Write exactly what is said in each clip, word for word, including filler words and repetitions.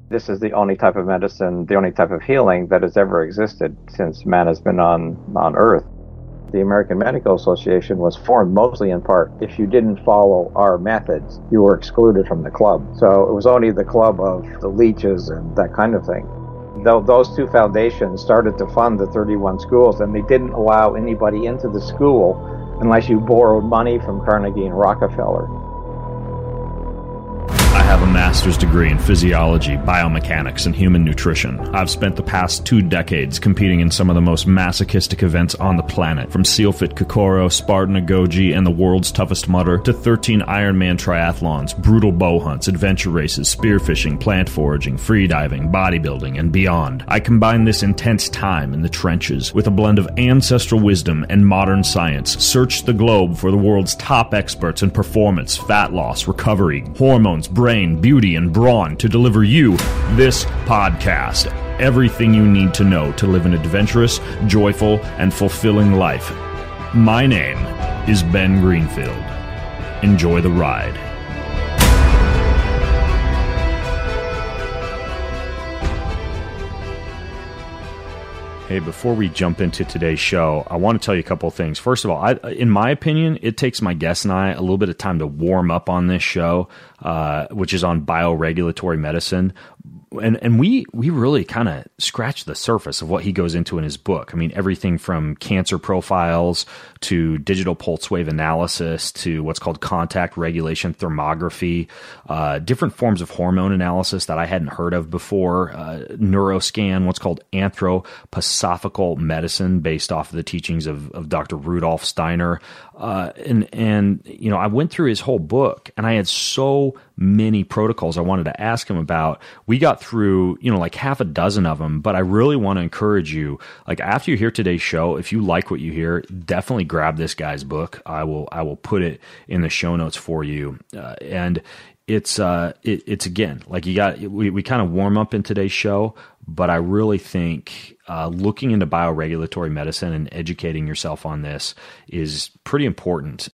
This is the only type of medicine, the only type of healing that has ever existed since man has been on, on Earth. The American Medical Association was formed mostly in part, if you didn't follow our methods, you were excluded from the club. So it was only the club of the leeches and that kind of thing. Though those two foundations started to fund the thirty-one schools, and they didn't allow anybody into the school unless you borrowed money from Carnegie and Rockefeller. I have a master's degree in physiology, biomechanics, and human nutrition. I've spent the past two decades competing in some of the most masochistic events on the planet, from SealFit Kokoro, Spartan Agoge, and the world's toughest mudder, to thirteen Ironman triathlons, brutal bow hunts, adventure races, spearfishing, plant foraging, freediving, bodybuilding, and beyond. I combine this intense time in the trenches with a blend of ancestral wisdom and modern science. Search the globe for the world's top experts in performance, fat loss, recovery, hormones, brain, beauty, and brawn to deliver you this podcast. Everything you need to know to live an adventurous, joyful, and fulfilling life. My name is Ben Greenfield. Enjoy the ride. Hey, before we jump into today's show, I want to tell you a couple of things. First of all, I, in my opinion, it takes my guest and I a little bit of time to warm up on this show, uh, which is on bioregulatory medicine. And and we we really kind of scratch the surface of what he goes into in his book. I mean, everything from cancer profiles to digital pulse wave analysis to what's called contact regulation thermography, uh, different forms of hormone analysis that I hadn't heard of before, uh, neuroscan, what's called anthroposophical medicine based off of the teachings of, of Doctor Rudolf Steiner. Uh, and, and, you know, I went through his whole book and I had so many protocols I wanted to ask him about. We got through, you know, like half a dozen of them, but I really want to encourage you, like after you hear today's show, if you like what you hear, definitely grab this guy's book. I will, I will put it in the show notes for you. Uh, and it's, uh, it, it's again, like you got, we, we kind of warm up in today's show, but I really think uh, looking into bioregulatory medicine and educating yourself on this is pretty important.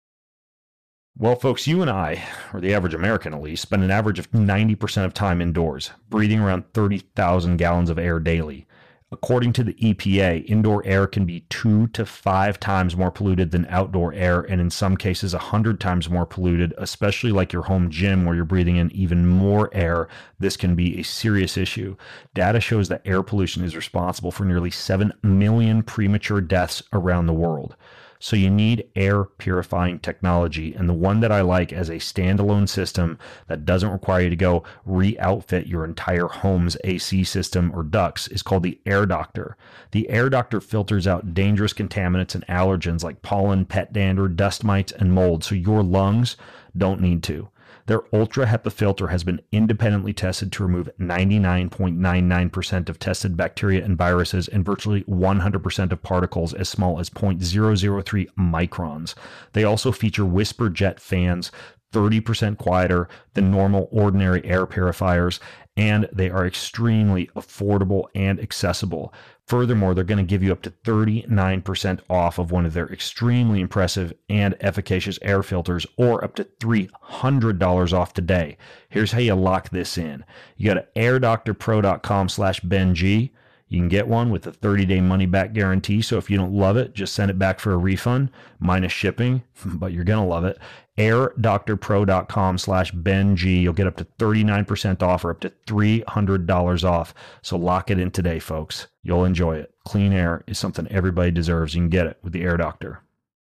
Well, folks, you and I, or the average American at least, spend an average of ninety percent of time indoors, breathing around thirty thousand gallons of air daily. According to the E P A, indoor air can be two to five times more polluted than outdoor air, and in some cases, a hundred times more polluted, especially like your home gym where you're breathing in even more air. This can be a serious issue. Data shows that air pollution is responsible for nearly seven million premature deaths around the world. So you need air purifying technology, and the one that I like as a standalone system that doesn't require you to go re-outfit your entire home's A C system or ducts is called the Air Doctor. The Air Doctor filters out dangerous contaminants and allergens like pollen, pet dander, dust mites, and mold, so your lungs don't need to. Their Ultra HEPA filter has been independently tested to remove ninety-nine point nine nine percent of tested bacteria and viruses and virtually one hundred percent of particles as small as zero point zero zero three microns. They also feature whisper jet fans, thirty percent quieter than normal ordinary air purifiers, and they are extremely affordable and accessible. Furthermore, they're going to give you up to thirty-nine percent off of one of their extremely impressive and efficacious air filters, or up to three hundred dollars off today. Here's how you lock this in. You go to airdoctorpro.com slash BenG. You can get one with a thirty-day money-back guarantee, so if you don't love it, just send it back for a refund, minus shipping, but you're going to love it. airdoctorpro.com slash BenG. You'll get up to thirty-nine percent off or up to three hundred dollars off. So lock it in today, folks. You'll enjoy it. Clean air is something everybody deserves. You can get it with the Air Doctor.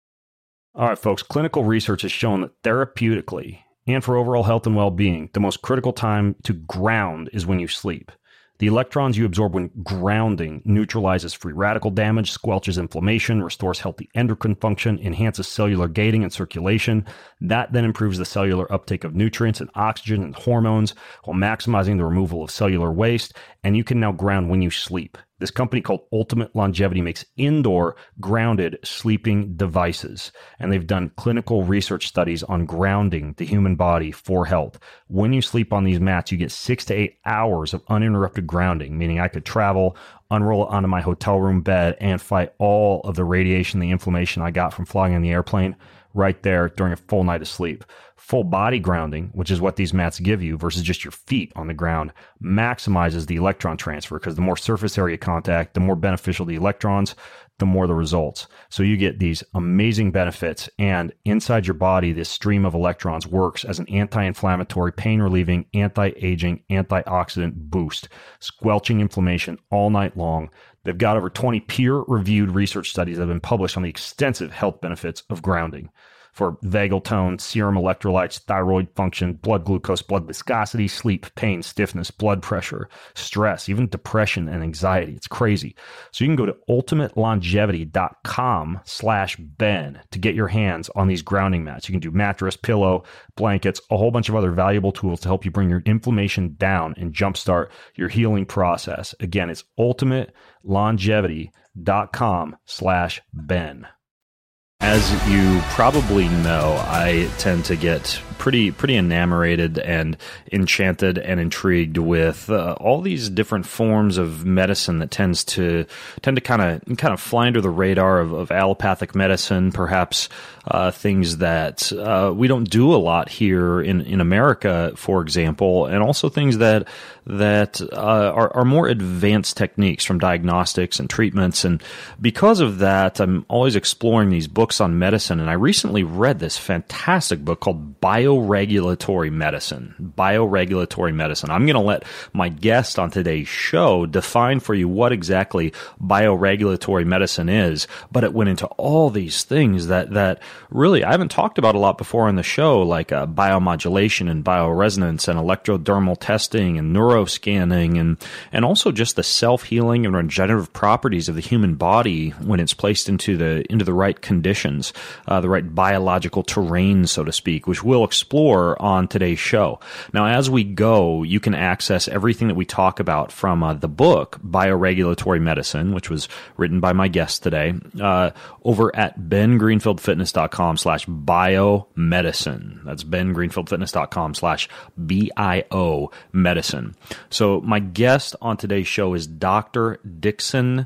All right, folks. Clinical research has shown that therapeutically and for overall health and well-being, the most critical time to ground is when you sleep. The electrons you absorb when grounding neutralizes free radical damage, squelches inflammation, restores healthy endocrine function, enhances cellular gating and circulation. That then improves the cellular uptake of nutrients and oxygen and hormones while maximizing the removal of cellular waste. And you can now ground when you sleep. This company called Ultimate Longevity makes indoor grounded sleeping devices, and they've done clinical research studies on grounding the human body for health. When you sleep on these mats, you get six to eight hours of uninterrupted grounding, meaning I could travel, unroll it onto my hotel room bed, and fight all of the radiation, the inflammation I got from flying on the airplane right there during a full night of sleep. Full body grounding, which is what these mats give you versus just your feet on the ground, maximizes the electron transfer because the more surface area contact, the more beneficial the electrons, the more the results. So you get these amazing benefits, and inside your body, this stream of electrons works as an anti-inflammatory, pain-relieving, anti-aging, antioxidant boost, squelching inflammation all night long. They've got over twenty peer-reviewed research studies that have been published on the extensive health benefits of grounding for vagal tone, serum electrolytes, thyroid function, blood glucose, blood viscosity, sleep, pain, stiffness, blood pressure, stress, even depression and anxiety. It's crazy. So you can go to ultimatelongevity.com slash Ben to get your hands on these grounding mats. You can do mattress, pillow, blankets, a whole bunch of other valuable tools to help you bring your inflammation down and jumpstart your healing process. Again, it's ultimatelongevity.com slash Ben. As you probably know, I tend to get pretty pretty enamored and enchanted and intrigued with uh, all these different forms of medicine that tends to tend to kind of kind of fly under the radar of, of allopathic medicine, perhaps uh, things that uh, we don't do a lot here in, in America, for example, and also things that that uh, are, are more advanced techniques from diagnostics and treatments. And because of that, I'm always exploring these books on medicine. And I recently read this fantastic book called Bioregulatory Medicine. Bioregulatory Medicine. I'm going to let my guest on today's show define for you what exactly bioregulatory medicine is. But it went into all these things that, that really I haven't talked about a lot before on the show, like uh, biomodulation and bioresonance and electrodermal testing and neuroscanning, and, and also just the self-healing and regenerative properties of the human body when it's placed into the, into the right conditions, uh, the right biological terrain, so to speak, which we'll explore on today's show. Now, as we go, you can access everything that we talk about from uh, the book, Bioregulatory Medicine, which was written by my guest today, uh, over at ben greenfield fitness dot com slash biomedicine. That's ben greenfield fitness dot com slash B I O medicine. So my guest on today's show is Doctor Dixon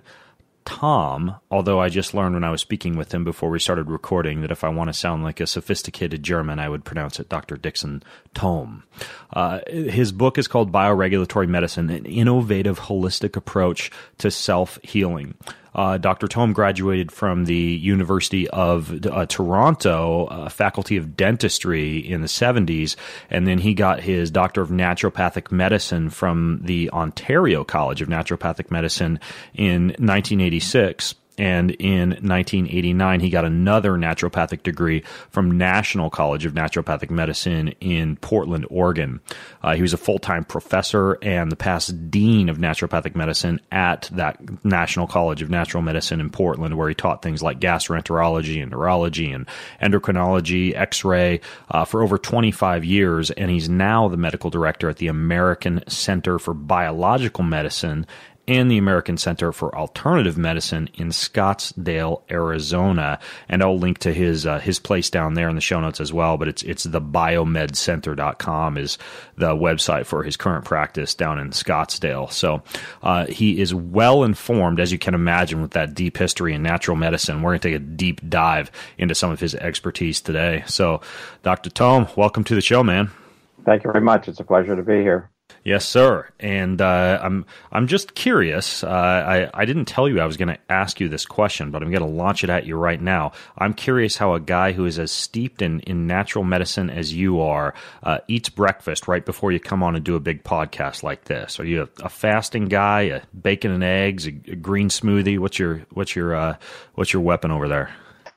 Tom, although I just learned when I was speaking with him before we started recording that if I want to sound like a sophisticated German, I would pronounce it Doctor Dixon Tom. Uh, his book is called Bioregulatory Medicine, an innovative holistic approach to self-healing. Uh, Doctor Thome graduated from the University of uh, Toronto, uh, Faculty of Dentistry in the seventies, and then he got his Doctor of Naturopathic Medicine from the Ontario College of Naturopathic Medicine in nineteen eighty-six. And in nineteen eighty-nine, he got another naturopathic degree from National College of Naturopathic Medicine in Portland, Oregon. Uh, he was a full-time professor and the past dean of naturopathic medicine at that National College of Natural Medicine in Portland, where he taught things like gastroenterology and neurology and endocrinology, X-ray, uh, for over twenty-five years. And he's now the medical director at the American Center for Biological Medicine and the American Center for Alternative Medicine in Scottsdale, Arizona. And I'll link to his uh, his place down there in the show notes as well, but it's it's the biomed center dot com is the website for his current practice down in Scottsdale. So uh, he is well informed, as you can imagine, with that deep history in natural medicine. We're going to take a deep dive into some of his expertise today. So Doctor Thome, welcome to the show, man. Thank you very much. It's a pleasure to be here. Yes, sir. And uh, I'm I'm just curious. Uh, I I didn't tell you I was going to ask you this question, but I'm going to launch it at you right now. I'm curious how a guy who is as steeped in, in natural medicine as you are uh, eats breakfast right before you come on and do a big podcast like this. Are you a, a fasting guy? A bacon and eggs? A, a green smoothie? What's your what's your uh, what's your weapon over there?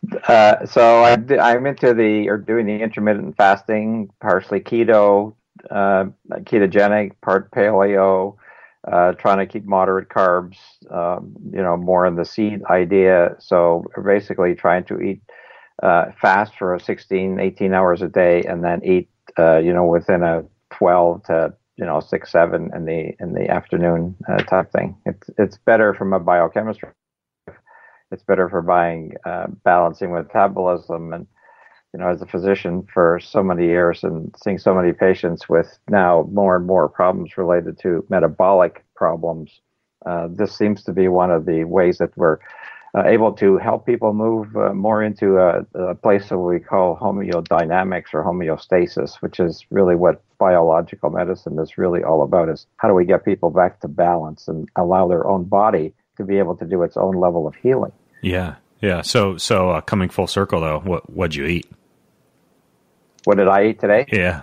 Uh, so I, I'm into the or doing the intermittent fasting, partially keto. Uh, ketogenic, part paleo, uh, trying to keep moderate carbs, um, you know, more in the seed idea. So basically trying to eat uh, fast for sixteen, eighteen hours a day and then eat, uh, you know, within a twelve to, you know, six, seven in the in the afternoon uh, type thing. It's, it's better from a biochemistry. It's better for buying, uh, balancing metabolism. And you know, as a physician for so many years and seeing so many patients with now more and more problems related to metabolic problems, uh, this seems to be one of the ways that we're uh, able to help people move uh, more into a, a place that we call homeodynamics or homeostasis, which is really what biological medicine is really all about, is how do we get people back to balance and allow their own body to be able to do its own level of healing. Yeah, yeah. So, so uh, coming full circle, though, what what'd you eat? What did I eat today? Yeah.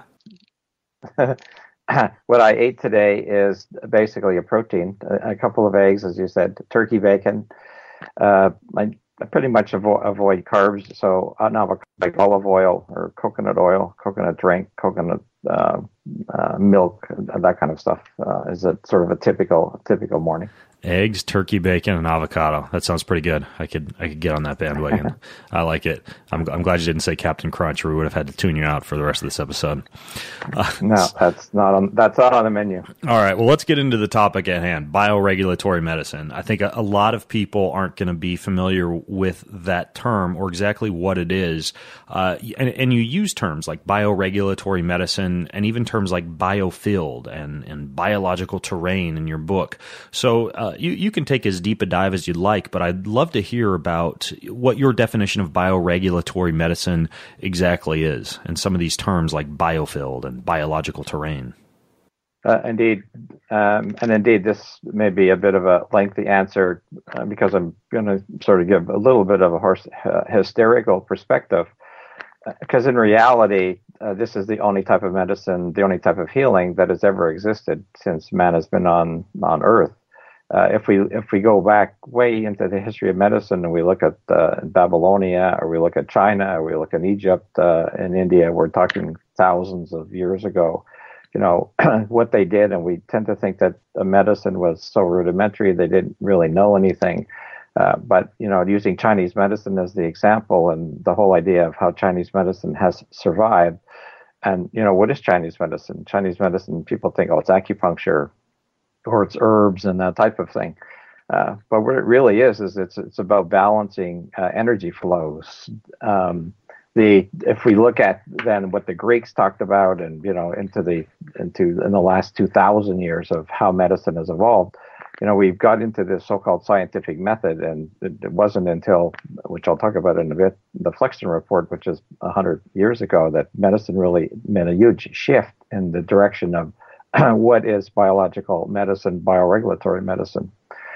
What I ate today is basically a protein, a, a couple of eggs, as you said, turkey bacon. Uh, I, I pretty much avo- avoid carbs, so an avocado, like olive oil or coconut oil, coconut drink, coconut uh, uh, milk, that kind of stuff uh, is a sort of a typical typical morning. Eggs, turkey bacon, and avocado. That sounds pretty good. I could I could get on that bandwagon. I like it. I'm I'm glad you didn't say Captain Crunch, or we would have had to tune you out for the rest of this episode. Uh, no, that's not on that's not on the menu. All right. Well, let's get into the topic at hand: bioregulatory medicine. I think a, a lot of people aren't going to be familiar with that term or exactly what it is. Uh, and, and you use terms like bioregulatory medicine and even terms like biofield and and biological terrain in your book. So. Uh, You, you can take as deep a dive as you'd like, but I'd love to hear about what your definition of bioregulatory medicine exactly is, and some of these terms like biofield and biological terrain. Uh, indeed. Um, and indeed, this may be a bit of a lengthy answer uh, because I'm going to sort of give a little bit of a horse, uh, hysterical perspective. Because uh, in reality, uh, this is the only type of medicine, the only type of healing that has ever existed since man has been on, on Earth. Uh, if we if we go back way into the history of medicine and we look at uh, Babylonia, or we look at China, or we look at Egypt uh, and India, we're talking thousands of years ago. You know what they did, and we tend to think that the medicine was so rudimentary they didn't really know anything. Uh, but you know, using Chinese medicine as the example, and the whole idea of how Chinese medicine has survived. And you know, what is Chinese medicine? Chinese medicine, people think, oh, it's acupuncture, or it's herbs and that type of thing. Uh, but what it really is, is it's it's about balancing uh, energy flows. Um, the if we look at then what the Greeks talked about, and you know into the into in the last two thousand years of how medicine has evolved, you know we've got into this so-called scientific method, and it, it wasn't until, which I'll talk about in a bit, the Flexton Report, which is a hundred years ago, that medicine really made a huge shift in the direction of what is biological medicine, bioregulatory medicine.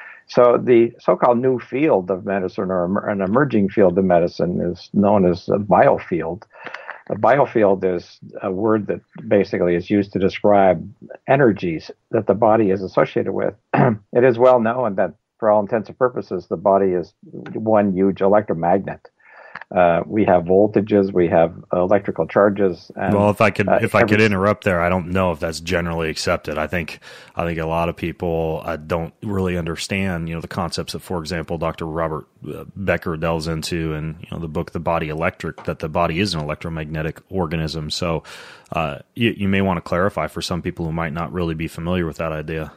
So the so-called new field of medicine, or an emerging field of medicine, is known as a biofield. A biofield is a word that basically is used to describe energies that the body is associated with. It is well known that, for all intents and purposes, the body is one huge electromagnet. Uh, we have voltages, we have electrical charges. And, well, if I could, uh, if I every, could interrupt there, I don't know if that's generally accepted. I think, I think a lot of people uh, don't really understand, you know, the concepts that, for example, Doctor Robert uh, Becker delves into in, you know, the book The Body Electric, that the body is an electromagnetic organism. So, uh, you, you may want to clarify for some people who might not really be familiar with that idea.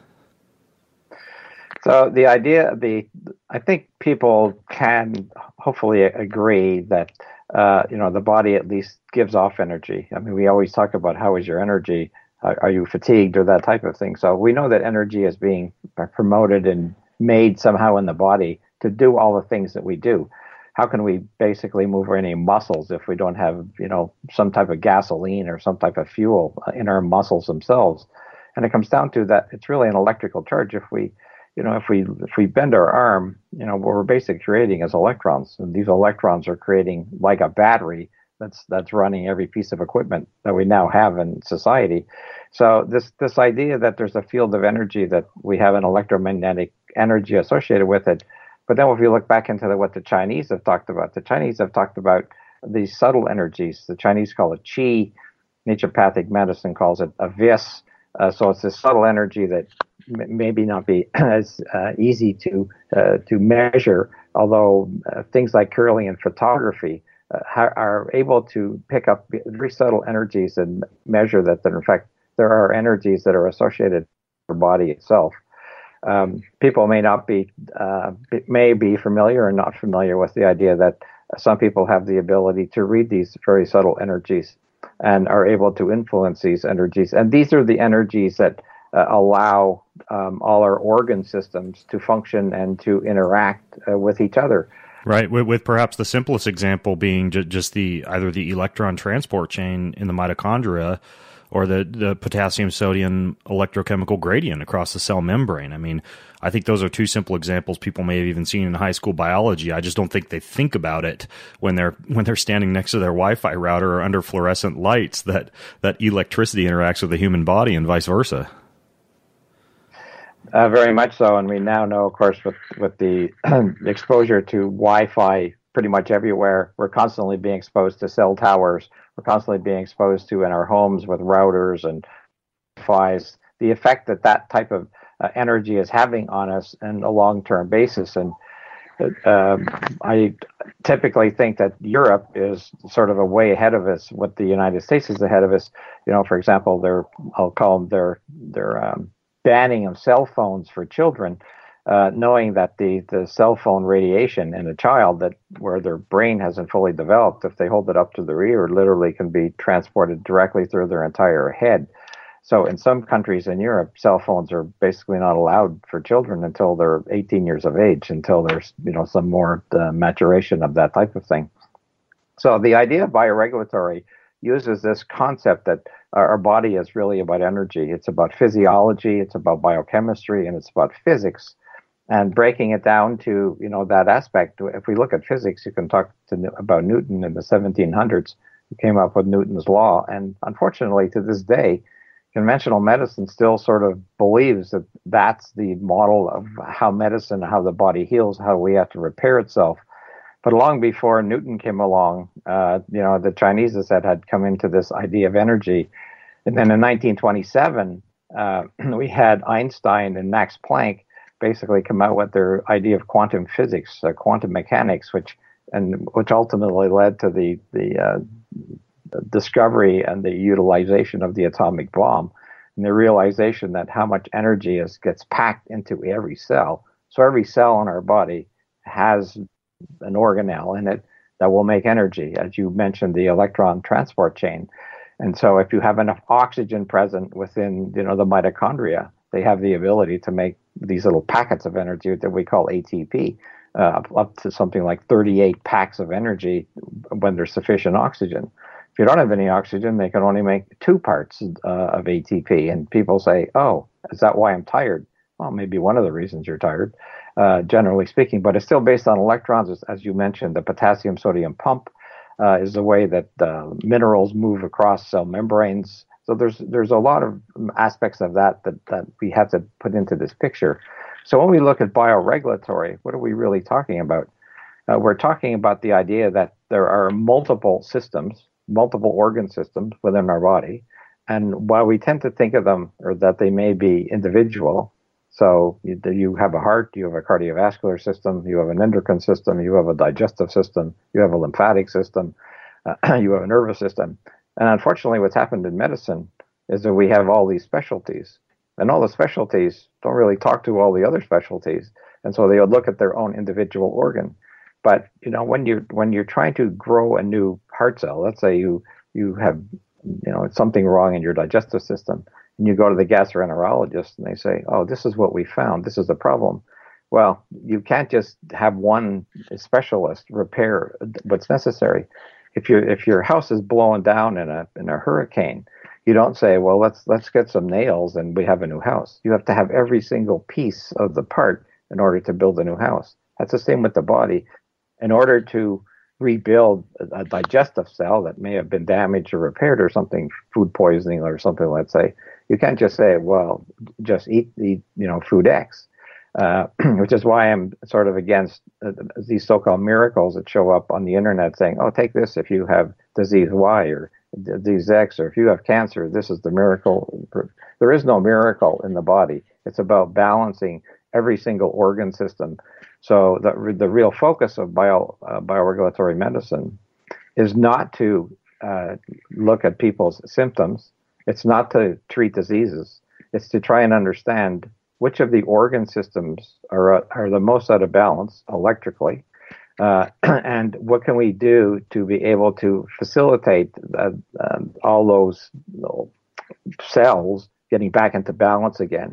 So the idea, the I think people can hopefully agree that uh, you know the body at least gives off energy. I mean, we always talk about how is your energy? Uh, are you fatigued, or that type of thing? So we know that energy is being promoted and made somehow in the body to do all the things that we do. How can we basically move any muscles if we don't have you know some type of gasoline or some type of fuel in our muscles themselves? And it comes down to that it's really an electrical charge. If we You know, if we if we bend our arm, you know, what we're basically creating is electrons, and these electrons are creating like a battery that's that's running every piece of equipment that we now have in society. So this this idea that there's a field of energy, that we have an electromagnetic energy associated with it, but then if you look back into the, what the Chinese have talked about, the Chinese have talked about these subtle energies. The Chinese call it qi, naturopathic medicine calls it a vis. Uh, so it's this subtle energy that m- maybe not be as uh, easy to uh, to measure, although uh, things like Kirlian photography uh, ha- are able to pick up very subtle energies and measure that, that in fact there are energies that are associated with the body itself. Um, people may not be uh, may be familiar or not familiar with the idea that some people have the ability to read these very subtle energies and are able to influence these energies. And these are the energies that uh, allow um, all our organ systems to function and to interact uh, with each other. Right, with, with perhaps the simplest example being ju- just the either the electron transport chain in the mitochondria or the, the potassium-sodium electrochemical gradient across the cell membrane. I mean, I think those are two simple examples people may have even seen in high school biology. I just don't think they think about it when they're when they're standing next to their Wi-Fi router or under fluorescent lights, that, that electricity interacts with the human body and vice versa. Uh, very much so, and we now know, of course, with, with the exposure to Wi-Fi pretty much everywhere, we're constantly being exposed to cell towers. We're constantly being exposed to in our homes with routers and Wi-Fi's, the effect that that type of uh, energy is having on us on a long-term basis. And uh, I typically think that Europe is sort of a way ahead of us, what the United States is ahead of us. You know, for example, they're, I'll call them their, their um, banning of cell phones for children, uh, knowing that the, the cell phone radiation in a child that where their brain hasn't fully developed, if they hold it up to their ear, literally can be transported directly through their entire head. So in some countries in Europe, cell phones are basically not allowed for children until they're eighteen years of age, until there's, you know, some more uh, maturation of that type of thing. So the idea of bioregulatory uses this concept that our body is really about energy. It's about physiology, it's about biochemistry, and it's about physics. And breaking it down to, you know, that aspect, if we look at physics, you can talk to, about Newton in the seventeen hundreds, who came up with Newton's law. And unfortunately, to this day, conventional medicine still sort of believes that that's the model of how medicine, how the body heals, how we have to repair itself. But long before Newton came along, uh, you know, the Chinese, as I said, had come into this idea of energy. And then in nineteen twenty-seven, uh, we had Einstein and Max Planck basically come out with their idea of quantum physics, uh, quantum mechanics, which and which ultimately led to the the uh, discovery and the utilization of the atomic bomb, and the realization that how much energy is gets packed into every cell. So every cell in our body has an organelle in it that will make energy, as you mentioned, the electron transport chain. And so if you have enough oxygen present within, you know, the mitochondria, they have the ability to make these little packets of energy that we call A T P, uh, up to something like thirty-eight packs of energy when there's sufficient oxygen. If you don't have any oxygen, they can only make two parts uh, of A T P. And people say, oh, is that why I'm tired? Well, maybe one of the reasons you're tired, uh, generally speaking, but it's still based on electrons. As, as you mentioned, the potassium-sodium pump uh, is the way that uh, minerals move across cell membranes. So there's there's a lot of aspects of that, that that we have to put into this picture. So when we look at bioregulatory, what are we really talking about? Uh, we're talking about the idea that there are multiple systems, multiple organ systems within our body. And while we tend to think of them, or that they may be individual, so you, you have a heart, you have a cardiovascular system, you have an endocrine system, you have a digestive system, you have a lymphatic system, uh, you have a nervous system. And unfortunately, what's happened in medicine is that we have all these specialties. And all the specialties don't really talk to all the other specialties. And so they would look at their own individual organ. But, you know, when you're, when you're trying to grow a new heart cell, let's say you, you have, you know, something wrong in your digestive system, and you go to the gastroenterologist and they say, oh, this is what we found. This is the problem. Well, you can't just have one specialist repair what's necessary. If you if your house is blowing down in a in a hurricane, you don't say, well, let's let's get some nails and we have a new house. You have to have every single piece of the part in order to build a new house. That's the same with the body. In order to rebuild a, a digestive cell that may have been damaged or repaired or something, food poisoning or something, let's say, you can't just say, well, just eat, eat you know, food X. Uh, which is why I'm sort of against uh, these so-called miracles that show up on the internet saying, oh, take this if you have disease Y or disease X, or if you have cancer, this is the miracle. There is no miracle in the body. It's about balancing every single organ system. So the, the real focus of bio, uh, bioregulatory medicine is not to uh, look at people's symptoms. It's not to treat diseases. It's to try and understand which of the organ systems are are the most out of balance electrically, uh, and what can we do to be able to facilitate uh, um, all those you know, cells getting back into balance again.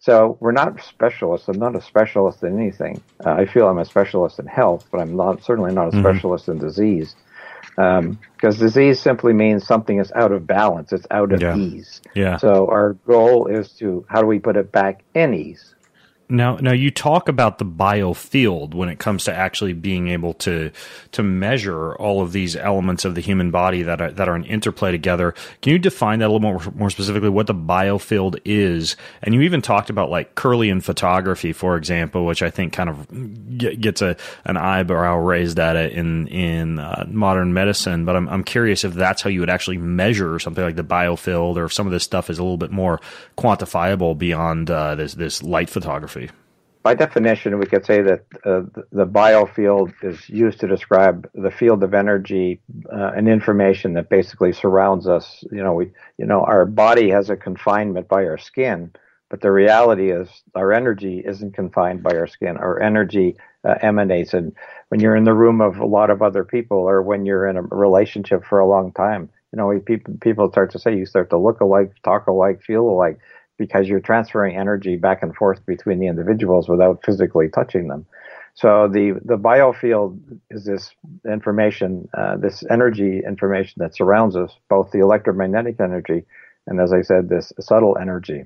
So we're not specialists. I'm not a specialist in anything. Uh, I feel I'm a specialist in health, but I'm not certainly not a Mm-hmm. specialist in disease. Um, because disease simply means something is out of balance. It's out of Yeah. ease. Yeah. So our goal is to, how do we put it back in ease? Now, now you talk about the biofield when it comes to actually being able to to measure all of these elements of the human body that are that are in interplay together. Can you define that a little more more specifically? What the biofield is? And you even talked about like Kirlian photography, for example, which I think kind of gets a an eyebrow raised at it in in uh, modern medicine. But I'm I'm curious if that's how you would actually measure something like the biofield, or if some of this stuff is a little bit more quantifiable beyond uh, this this light photography. By definition, we could say that uh, the biofield is used to describe the field of energy uh, and information that basically surrounds us. You know, we, you know, our body has a confinement by our skin, but the reality is our energy isn't confined by our skin. Our energy uh, emanates, and when you're in the room of a lot of other people, or when you're in a relationship for a long time, you know, we, people people start to say you start to look alike, talk alike, feel alike, because you're transferring energy back and forth between the individuals without physically touching them. So the, the biofield is this information, uh, this energy information that surrounds us, both the electromagnetic energy and, as I said, this subtle energy.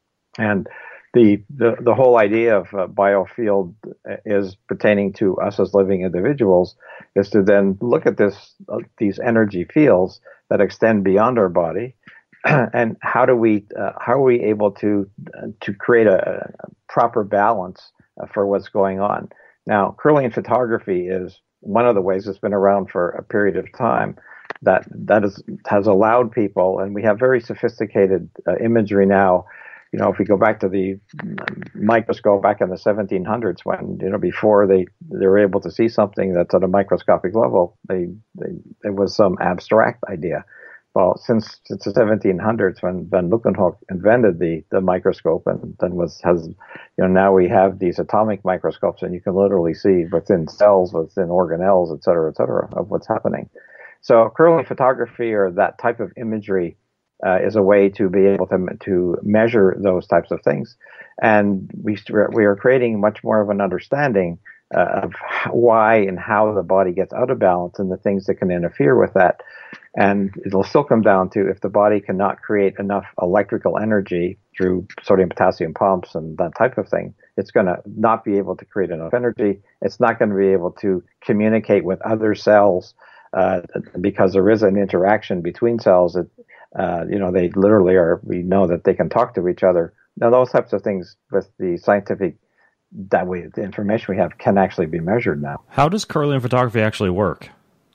And the the, the whole idea of uh, biofield is pertaining to us as living individuals, is to then look at this uh, these energy fields that extend beyond our body. And how do we uh, how are we able to uh, to create a, a proper balance uh, for what's going on? Now, Kirlian photography is one of the ways that's been around for a period of time that that is, has allowed people, and we have very sophisticated uh, imagery now. You know, if we go back to the microscope back in the seventeen hundreds, when, you know, before they, they were able to see something that's at a microscopic level, they, they it was some abstract idea. Well, since, since the seventeen hundreds, when van Leeuwenhoek invented the, the microscope, and then was has, you know, now we have these atomic microscopes, and you can literally see within cells, within organelles, et cetera, et cetera, of what's happening. So Kirlian photography, or that type of imagery, uh, is a way to be able to to measure those types of things, and we we are creating much more of an understanding uh, of why and how the body gets out of balance and the things that can interfere with that. And it'll still come down to, if the body cannot create enough electrical energy through sodium potassium pumps and that type of thing, it's going to not be able to create enough energy. It's not going to be able to communicate with other cells uh, because there is an interaction between cells that, uh, you know, they literally are, we know that they can talk to each other. Now, those types of things with the scientific, that way, the information we have can actually be measured now. How does Kirlian photography actually work?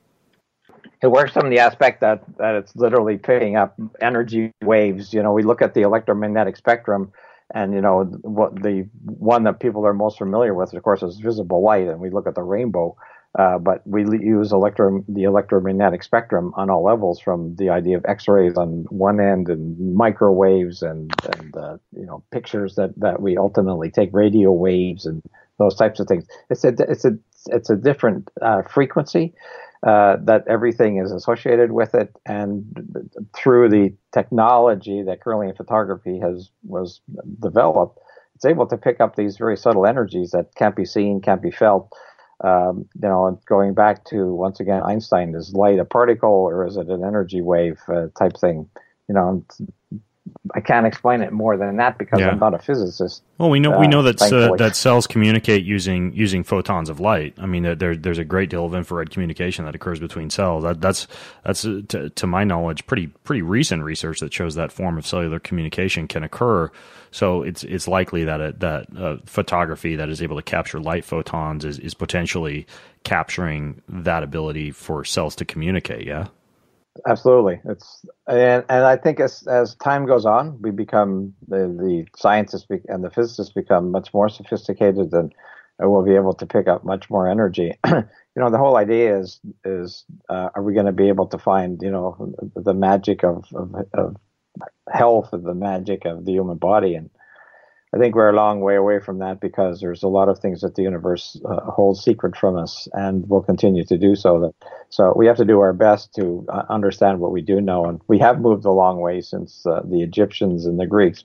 It works from the aspect that, that it's literally picking up energy waves. You know, we look at the electromagnetic spectrum, and, you know, what the one that people are most familiar with, of course, is visible light, and we look at the rainbow. Uh, but we use electro the electromagnetic spectrum on all levels, from the idea of X-rays on one end, and microwaves, and and uh, you know, pictures that, that we ultimately take, radio waves, and those types of things. It's a it's a it's a different uh, frequency. Uh, that everything is associated with it, and through the technology that Kirlian photography has was developed, it's able to pick up these very subtle energies that can't be seen, can't be felt. Um, you know, and going back to, once again, Einstein, is light a particle, or is it an energy wave uh, type thing? You know, I can't explain it more than that because yeah. I'm not a physicist. Well, we know uh, we know that uh, that cells communicate using using photons of light. I mean, there there's a great deal of infrared communication that occurs between cells. That, that's that's uh, to, to my knowledge pretty pretty recent research that shows that form of cellular communication can occur. So it's it's likely that it, that uh, photography that is able to capture light photons is, is potentially capturing that ability for cells to communicate. Yeah. Absolutely. It's and, and I think as as time goes on, we become the the scientists be, and the physicists become much more sophisticated, and we'll be able to pick up much more energy. You know, the whole idea is is uh, are we going to be able to find, you know, the magic of, of of health, and the magic of the human body? And I think we're a long way away from that, because there's a lot of things that the universe uh, holds secret from us, and will continue to do so. That so we have to do our best to uh, understand what we do know, and we have moved a long way since uh, the Egyptians and the Greeks, but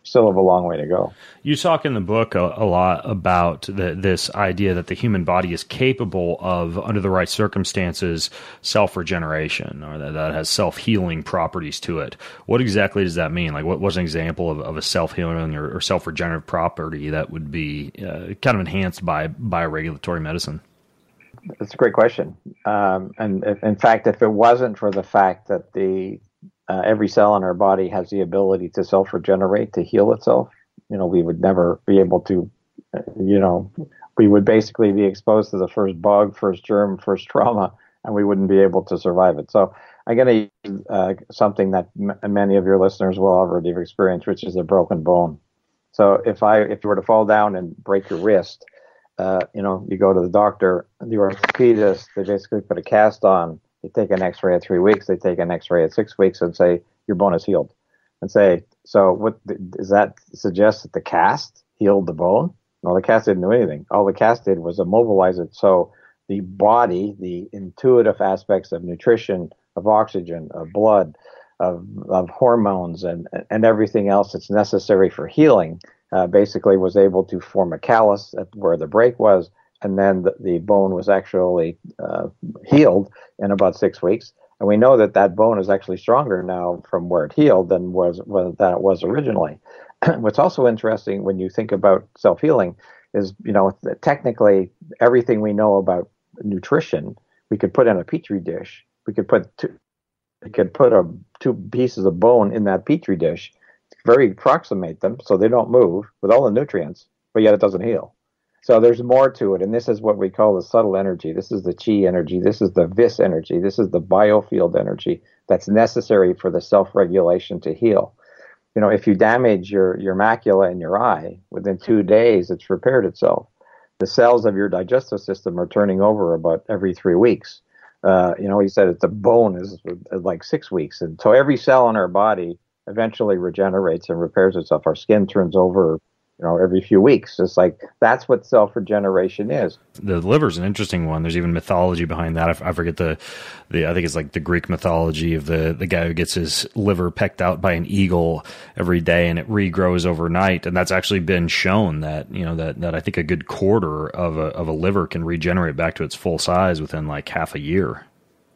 still have a long way to go. You talk in the book a, a lot about the, this idea that the human body is capable of, under the right circumstances, self-regeneration, or that, that has self-healing properties to it. What exactly does that mean? Like, what was an example of, of a self-healing or, or self-regenerative property that would be uh, kind of enhanced by bioregulatory medicine? That's a great question. Um, and if, in fact, if it wasn't for the fact that the uh, every cell in our body has the ability to self-regenerate, to heal itself, you know, we would never be able to, uh, you know, we would basically be exposed to the first bug, first germ, first trauma, and we wouldn't be able to survive it. So I'm going to use uh, something that m- many of your listeners will already have experienced, which is a broken bone. So if I, if you were to fall down and break your wrist, uh, you know, you go to the doctor, the orthopedist, they basically put a cast on. They take an X-ray at three weeks. They take an X-ray at six weeks and say your bone is healed. And say, so what does that suggest that the cast healed the bone? No, the cast didn't do anything. All the cast did was immobilize it. So the body, the intuitive aspects of nutrition, of oxygen, of blood, of of hormones, and and everything else that's necessary for healing, uh, basically was able to form a callus at where the break was, and then the, the bone was actually uh, healed in about six weeks. And we know that that bone is actually stronger now from where it healed than was, was than it was originally. What's also interesting when you think about self-healing is, you know, technically everything we know about nutrition, we could put in a petri dish. We could put two, we could put a, two pieces of bone in that petri dish, very approximate them so they don't move with all the nutrients, but yet it doesn't heal. So there's more to it, and this is what we call the subtle energy. This is the chi energy. This is the vis energy. This is the biofield energy that's necessary for the self-regulation to heal. You know, if you damage your, your macula in your eye, within two days, it's repaired itself. The cells of your digestive system are turning over about every three weeks. Uh, you know, he said that the bone is like six weeks. And so every cell in our body eventually regenerates and repairs itself. Our skin turns over, you know, every few weeks. It's like, that's what self-regeneration is. The liver is an interesting one. There's even mythology behind that. I, I forget the, the, I think it's like the Greek mythology of the, the guy who gets his liver pecked out by an eagle every day and it regrows overnight. And that's actually been shown that, you know, that, that I think a good quarter of a, of a liver can regenerate back to its full size within like half a year.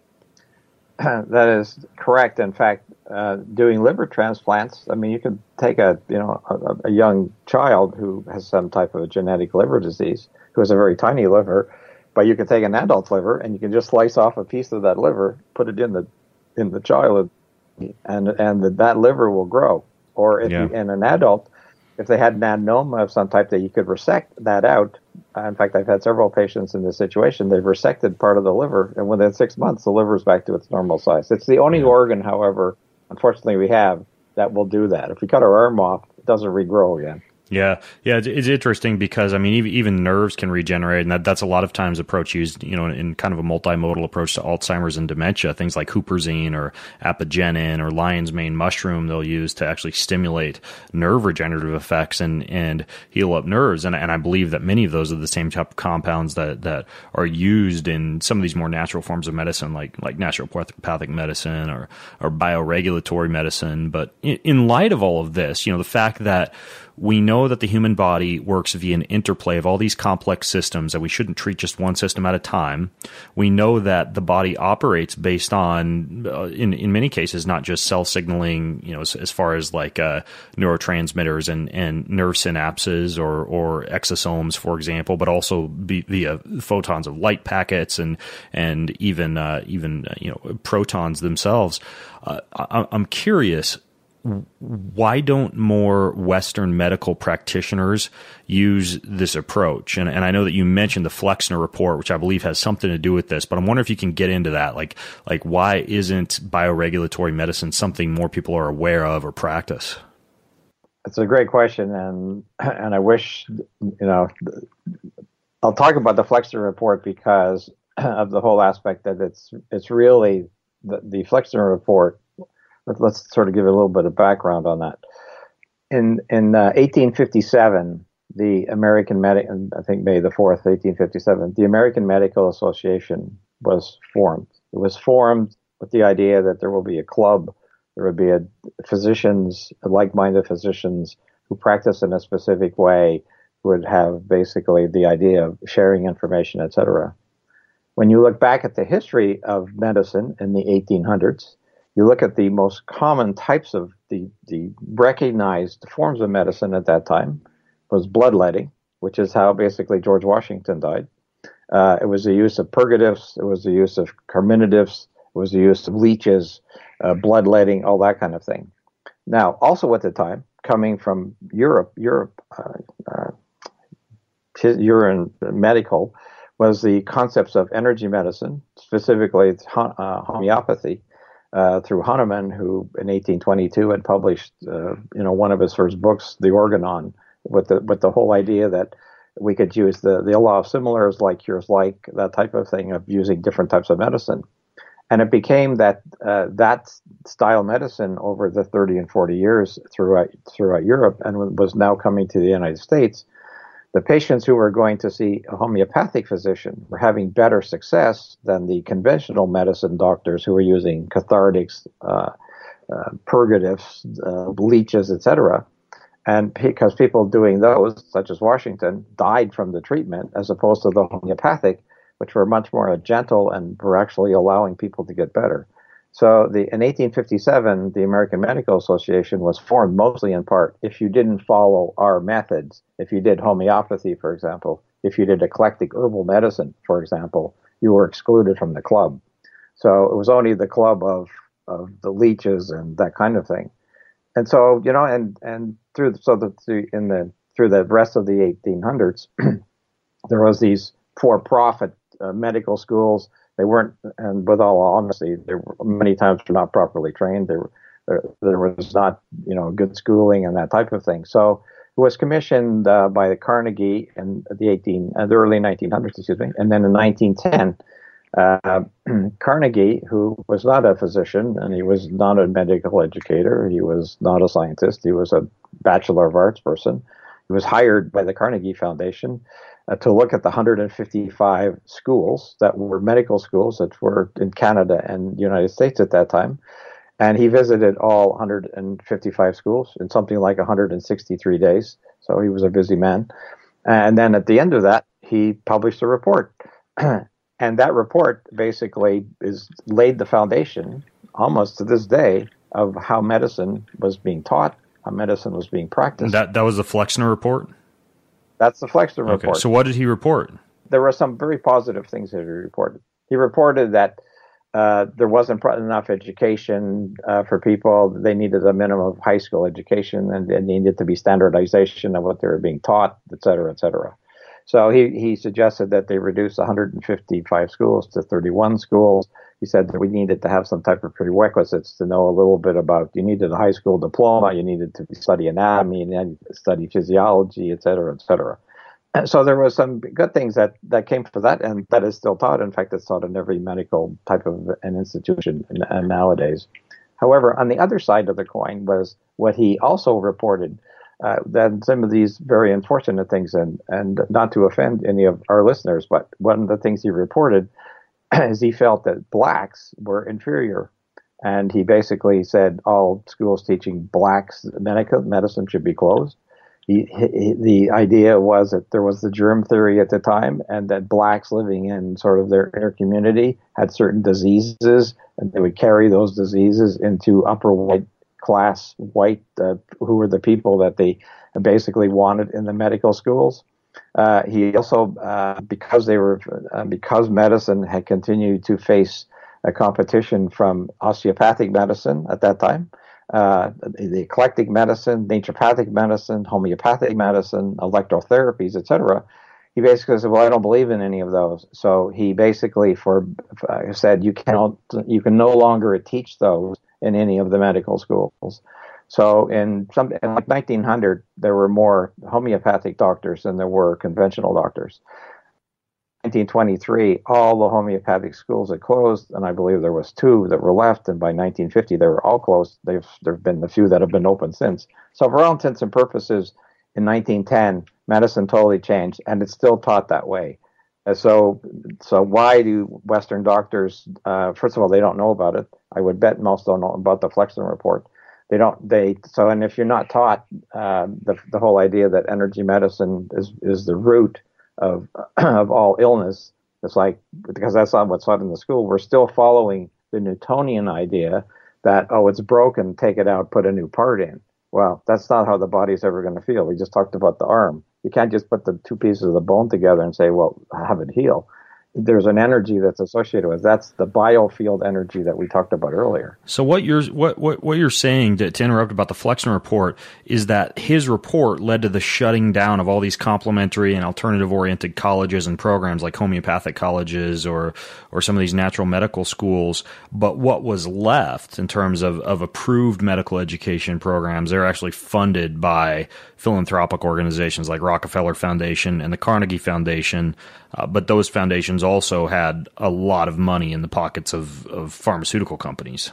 That is correct. In fact, uh, doing liver transplants, I mean, you could take a, you know, a, a young child who has some type of a genetic liver disease, who has a very tiny liver, but you can take an adult liver and you can just slice off a piece of that liver, put it in the, in the child, and and the, that liver will grow. Or if yeah. you, in an adult, if they had an adenoma of some type, that you could resect that out. In fact, I've had several patients in this situation. They've resected part of the liver, and within six months, the liver is back to its normal size. It's the only yeah. organ, however, unfortunately, we have that will do that. If we cut our arm off, it doesn't regrow again. Yeah, yeah, it's, it's interesting because I mean, even, even nerves can regenerate, and that, that's a lot of times approach used, you know, in kind of a multimodal approach to Alzheimer's and dementia. Things like huperzine or apigenin or lion's mane mushroom they'll use to actually stimulate nerve regenerative effects and, and heal up nerves. And and I believe that many of those are the same type of compounds that, that are used in some of these more natural forms of medicine, like like naturopathic medicine or or bioregulatory medicine. But in, in light of all of this, you know, the fact that we know that the human body works via an interplay of all these complex systems, that we shouldn't treat just one system at a time. We know that the body operates based on, uh, in in many cases, not just cell signaling, you know, as, as far as like uh, neurotransmitters and, and nerve synapses or, or exosomes, for example, but also be, via photons of light packets and and even uh, even uh, you know protons themselves. Uh, I, I'm curious. Why don't more Western medical practitioners use this approach? And, and I know that you mentioned the Flexner report, which I believe has something to do with this, but I'm wondering if you can get into that. Like, like why isn't bioregulatory medicine something more people are aware of or practice? It's a great question, and and I wish, you know, I'll talk about the Flexner report because of the whole aspect that it's it's really the, the Flexner report. Let's sort of give a little bit of background on that. In in uh, eighteen fifty-seven, the American Medical, I think May the fourth, eighteen fifty-seven, the American Medical Association was formed. It was formed with the idea that there will be a club, there would be a physicians, like-minded physicians who practiced in a specific way would have basically the idea of sharing information, et cetera. When you look back at the history of medicine in the eighteen hundreds, you look at the most common types of the, the recognized forms of medicine at that time was bloodletting, which is how basically George Washington died. Uh, it was the use of purgatives, it was the use of carminatives, it was the use of leeches, uh, bloodletting, all that kind of thing. Now, also at the time, coming from Europe, Europe, uh, uh, urine medical, was the concepts of energy medicine, specifically uh, homeopathy, uh, through Hahnemann, who in eighteen twenty-two had published, uh, you know, one of his first books, The Organon, with the with the whole idea that we could use the the law of similars, like cures like, that type of thing, of using different types of medicine. And it became that uh, that style medicine over the thirty and forty years throughout throughout Europe, and was now coming to the United States. The patients who were going to see a homeopathic physician were having better success than the conventional medicine doctors who were using cathartics, uh, uh, purgatives, uh, leeches, et cetera. And because people doing those, such as Washington, died from the treatment, as opposed to the homeopathic, which were much more gentle and were actually allowing people to get better. So the, in eighteen fifty-seven, the American Medical Association was formed mostly in part if you didn't follow our methods. If you did homeopathy, for example, if you did eclectic herbal medicine, for example, you were excluded from the club. So it was only the club of, of the leeches and that kind of thing. And so, you know, and, and through, so the, in the, through the rest of the eighteen hundreds, there was these for-profit uh, medical schools. They weren't, and with all honesty, they were, many times were not properly trained. There, there, there was not, you know, good schooling and that type of thing. So it was commissioned uh, by the Carnegie in the eighteen, uh, the early nineteen hundreds, excuse me, and then in nineteen ten, uh, Carnegie, who was not a physician and he was not a medical educator, he was not a scientist, he was a Bachelor of Arts person. He was hired by the Carnegie Foundation Uh, to look at the one hundred fifty-five schools that were medical schools that were in Canada and the United States at that time. And he visited all one hundred fifty-five schools in something like one hundred sixty-three days. So he was a busy man. And then at the end of that, he published a report. And that report basically is laid the foundation, almost to this day, of how medicine was being taught, how medicine was being practiced. That, that was the Flexner report? That's the Flexner report. Okay, so what did he report? There were some very positive things that he reported. He reported that uh, there wasn't enough education uh, for people. They needed a minimum of high school education, and there needed to be standardization of what they were being taught, et cetera, et cetera. So he, he suggested that they reduce one hundred fifty-five schools to thirty-one schools. He said that we needed to have some type of prerequisites to know a little bit about, you needed a high school diploma, you needed to study anatomy, you needed to study physiology, et cetera, et cetera. And so there was some good things that, that came from that, and that is still taught. In fact, it's taught in every medical type of an institution nowadays. However, on the other side of the coin was what he also reported, uh, that some of these very unfortunate things, and, and not to offend any of our listeners, but one of the things he reported is he felt that blacks were inferior. And he basically said all schools teaching blacks medical medicine should be closed. He, he, the idea was that there was the germ theory at the time, and that blacks living in sort of their inner community had certain diseases, and they would carry those diseases into upper white class white, uh, who were the people that they basically wanted in the medical schools. Uh, he also, uh, because they were, uh, because medicine had continued to face a competition from osteopathic medicine at that time, uh, the, the eclectic medicine, naturopathic medicine, homeopathic medicine, electrotherapies, et cetera. He basically said, "Well, I don't believe in any of those." So he basically for uh, said, "You cannot, you can no longer teach those in any of the medical schools." So in some in like nineteen hundred, there were more homeopathic doctors than there were conventional doctors. nineteen twenty-three, all the homeopathic schools had closed, and I believe there was two that were left. And by nineteen fifty, they were all closed. They've there've been a few that have been open since. So for all intents and purposes, in nineteen ten, medicine totally changed, and it's still taught that way. And so, so why do Western doctors? Uh, first of all, they don't know about it. I would bet most don't know about the Flexner report. They don't. They so, and if you're not taught uh, the the whole idea that energy medicine is is the root of of all illness, it's like, because that's not what's taught in the school. We're still following the Newtonian idea that, oh, it's broken, take it out, put a new part in. Well, that's not how the body's ever going to feel. We just talked about the arm. You can't just put the two pieces of the bone together and say, well, have it heal. There's an energy that's associated with it. That's the biofield energy that we talked about earlier. So what you're what what, what you're saying, to, to interrupt about the Flexner report, is that his report led to the shutting down of all these complementary and alternative oriented colleges and programs like homeopathic colleges or or some of these natural medical schools. But what was left in terms of, of approved medical education programs, they're actually funded by philanthropic organizations like Rockefeller Foundation and the Carnegie Foundation. Uh, but those foundations also had a lot of money in the pockets of, of pharmaceutical companies.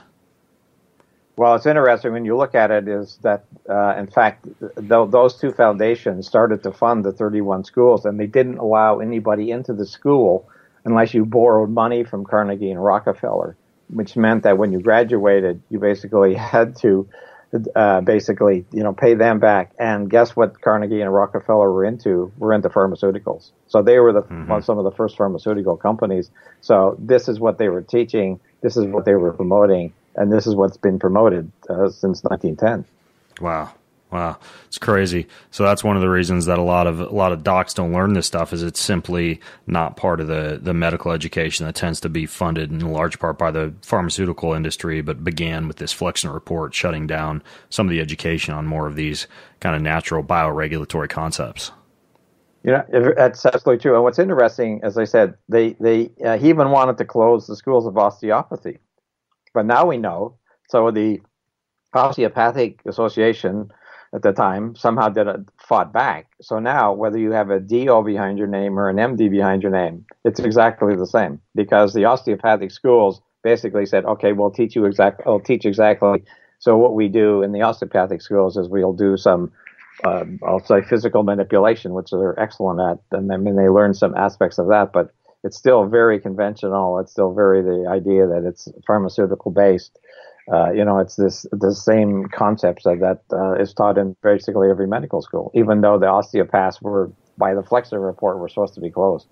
Well, it's interesting when you look at it is that, uh, in fact, th- those two foundations started to fund the thirty-one schools, and they didn't allow anybody into the school unless you borrowed money from Carnegie and Rockefeller, which meant that when you graduated, you basically had to uh, basically, you know, pay them back. And guess what Carnegie and Rockefeller were into? Were into pharmaceuticals. So they were the mm-hmm. some of the first pharmaceutical companies. So this is what they were teaching. This is what they were promoting. And this is what's been promoted uh, since nineteen ten. Wow. Wow. It's crazy. So that's one of the reasons that a lot of a lot of docs don't learn this stuff, is it's simply not part of the, the medical education that tends to be funded in large part by the pharmaceutical industry, but began with this Flexner report shutting down some of the education on more of these kind of natural bioregulatory concepts. You know, that's absolutely true. And what's interesting, as I said, they, they uh, he even wanted to close the schools of osteopathy. But now we know, so the Osteopathic Association at the time somehow did a, fought back. So now, whether you have a D O behind your name or an M D behind your name, it's exactly the same, because the osteopathic schools basically said, okay, we'll teach you exactly, we'll teach exactly. So what we do in the osteopathic schools is we'll do some, uh, I'll say physical manipulation, which they're excellent at. And I mean, they learn some aspects of that, but it's still very conventional. It's still very the idea that it's pharmaceutical based. Uh, you know, it's this the same concepts that, that uh, is taught in basically every medical school, even though the osteopaths were, by the Flexner report, were supposed to be closed.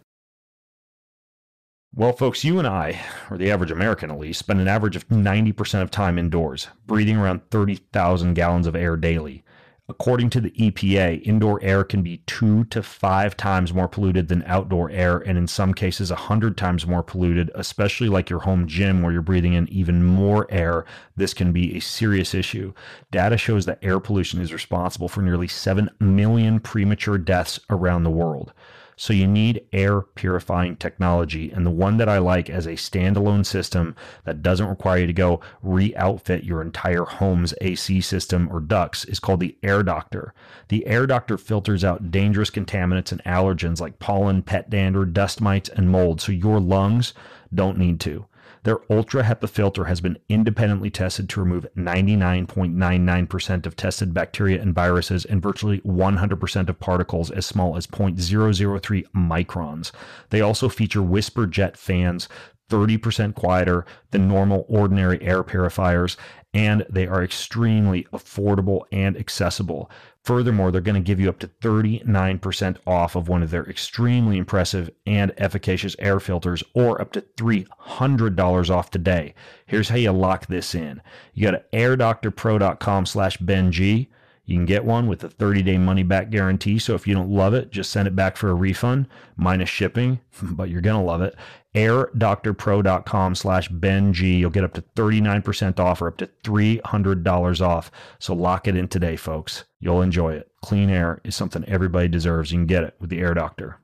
Well, folks, you and I, or the average American at least, spend an average of ninety percent of time indoors, breathing around thirty thousand gallons of air daily. According to the E P A, indoor air can be two to five times more polluted than outdoor air, and in some cases a hundred times more polluted, especially like your home gym where you're breathing in even more air. This can be a serious issue. Data shows that air pollution is responsible for nearly seven million premature deaths around the world. So you need air purifying technology, and the one that I like as a standalone system that doesn't require you to go re-outfit your entire home's A C system or ducts is called the Air Doctor. The Air Doctor filters out dangerous contaminants and allergens like pollen, pet dander, dust mites, and mold, so your lungs don't need to. Their Ultra HEPA filter has been independently tested to remove ninety-nine point nine nine percent of tested bacteria and viruses and virtually one hundred percent of particles as small as zero point zero zero three microns. They also feature whisper jet fans, thirty percent quieter than normal ordinary air purifiers, and they are extremely affordable and accessible. Furthermore, they're going to give you up to thirty-nine percent off of one of their extremely impressive and efficacious air filters, or up to three hundred dollars off today. Here's how you lock this in. You go to airdoctorpro.com slash BenG. You can get one with a thirty-day money-back guarantee, so if you don't love it, just send it back for a refund, minus shipping, but you're going to love it. airdoctorpro.com slash BenG. You'll get up to thirty-nine percent off or up to three hundred dollars off. So lock it in today, folks. You'll enjoy it. Clean air is something everybody deserves. You can get it with the Air Doctor.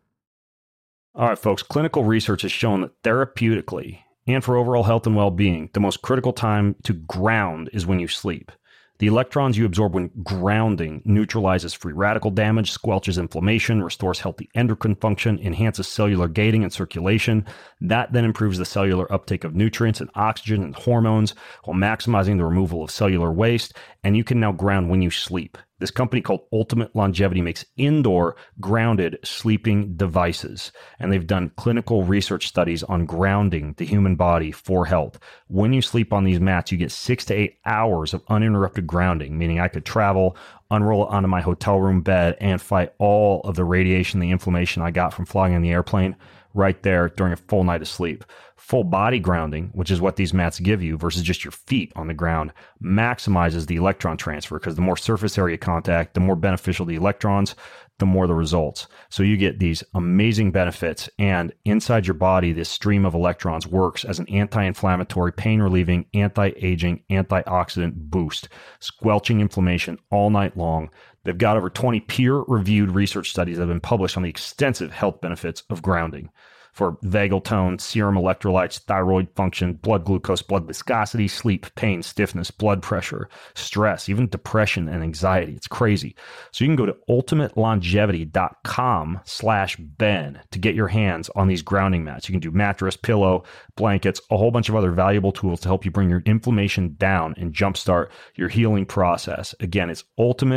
All right, folks. Clinical research has shown that therapeutically and for overall health and well-being, the most critical time to ground is when you sleep. The electrons you absorb when grounding neutralizes free radical damage, squelches inflammation, restores healthy endocrine function, enhances cellular gating and circulation. That then improves the cellular uptake of nutrients and oxygen and hormones while maximizing the removal of cellular waste. And you can now ground when you sleep. This company called Ultimate Longevity makes indoor grounded sleeping devices, and they've done clinical research studies on grounding the human body for health. When you sleep on these mats, you get six to eight hours of uninterrupted grounding, meaning I could travel, unroll it onto my hotel room bed, and fight all of the radiation, the inflammation I got from flying in the airplane right there during a full night of sleep. Full body grounding, which is what these mats give you versus just your feet on the ground, maximizes the electron transfer, because the more surface area contact, the more beneficial the electrons, the more the results. So you get these amazing benefits, and inside your body, this stream of electrons works as an anti-inflammatory, pain-relieving, anti-aging, antioxidant boost, squelching inflammation all night long. They've got over twenty peer-reviewed research studies that have been published on the extensive health benefits of grounding for vagal tone, serum electrolytes, thyroid function, blood glucose, blood viscosity, sleep, pain, stiffness, blood pressure, stress, even depression and anxiety. It's crazy. So you can go to ultimatelongevity.com slash Ben to get your hands on these grounding mats. You can do mattress, pillow, blankets, a whole bunch of other valuable tools to help you bring your inflammation down and jumpstart your healing process. Again, it's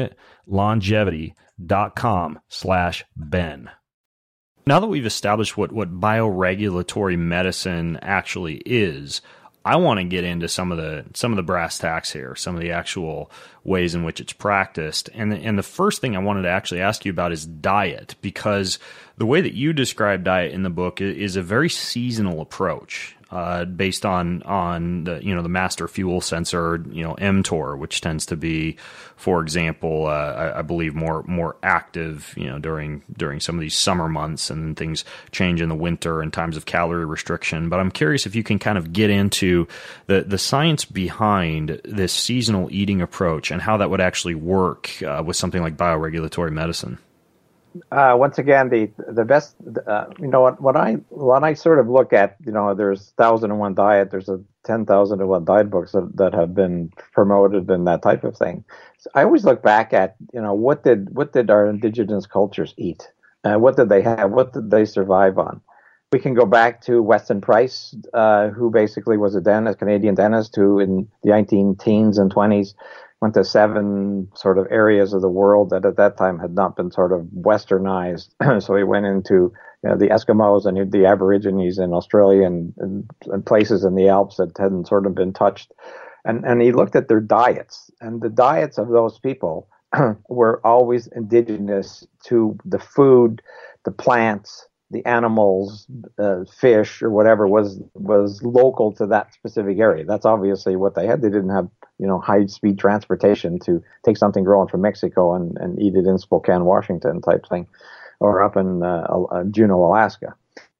ultimatelongevity.com slash Ben. Now that we've established what, what bioregulatory medicine actually is, I want to get into some of the some of the brass tacks here, some of the actual ways in which it's practiced. And the, and the first thing I wanted to actually ask you about is diet, because the way that you describe diet in the book is a very seasonal approach. Uh, based on on the you know the master fuel sensor, you know mTOR, which tends to be, for example, uh, I, I believe more more active you know during during some of these summer months, and then things change in the winter and times of calorie restriction. But I'm curious if you can kind of get into the the science behind this seasonal eating approach and how that would actually work uh, with something like bioregulatory medicine. Uh, once again, the the best, uh, you know, what, what I when I sort of look at, you know, there's thousand and one diet, there's a ten thousand and one diet books that, that have been promoted and that type of thing. So I always look back at, you know, what did what did our indigenous cultures eat? Uh, what did they have? What did they survive on? We can go back to Weston Price, uh, who basically was a dentist, Canadian dentist, who in the nineteen teens and twenties went to seven sort of areas of the world that at that time had not been sort of westernized. So he went into you know, the Eskimos and the Aborigines in Australia and, and, and places in the Alps that hadn't sort of been touched. And, and he looked at their diets. And the diets of those people were always indigenous to the food, the plants, the animals, uh, fish, or whatever was was local to that specific area. That's obviously what they had. They didn't have, you know, high-speed transportation to take something growing from Mexico and, and eat it in Spokane, Washington type thing, or up in uh, uh, Juneau, Alaska.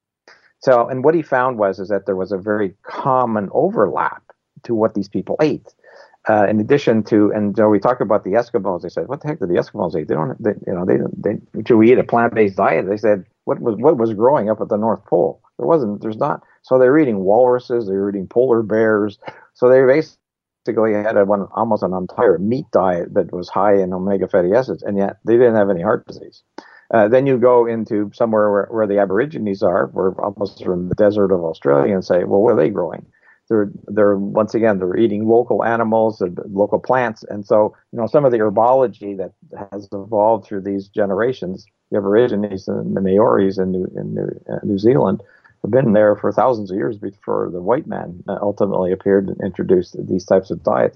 So, and what he found was is that there was a very common overlap to what these people ate. Uh, in addition to, and so we talk about the Eskimos. They said, "What the heck do the Eskimos eat? They don't, they, you know, they, they should we eat a plant-based diet?" They said, "What was what was growing up at the North Pole? There wasn't. There's not." So they were eating walruses. They were eating polar bears. So they basically had a, one almost an entire meat diet that was high in omega fatty acids, and yet they didn't have any heart disease. Uh, then you go into somewhere where, where the Aborigines are, where almost from the desert of Australia, and say, "Well, what are they growing?" They're, they're once again, they're eating local animals and local plants. And so, you know, some of the herbology that has evolved through these generations, the Aborigines and the Maoris in New, in New, uh, New Zealand have been there for thousands of years before the white man ultimately appeared and introduced these types of diets.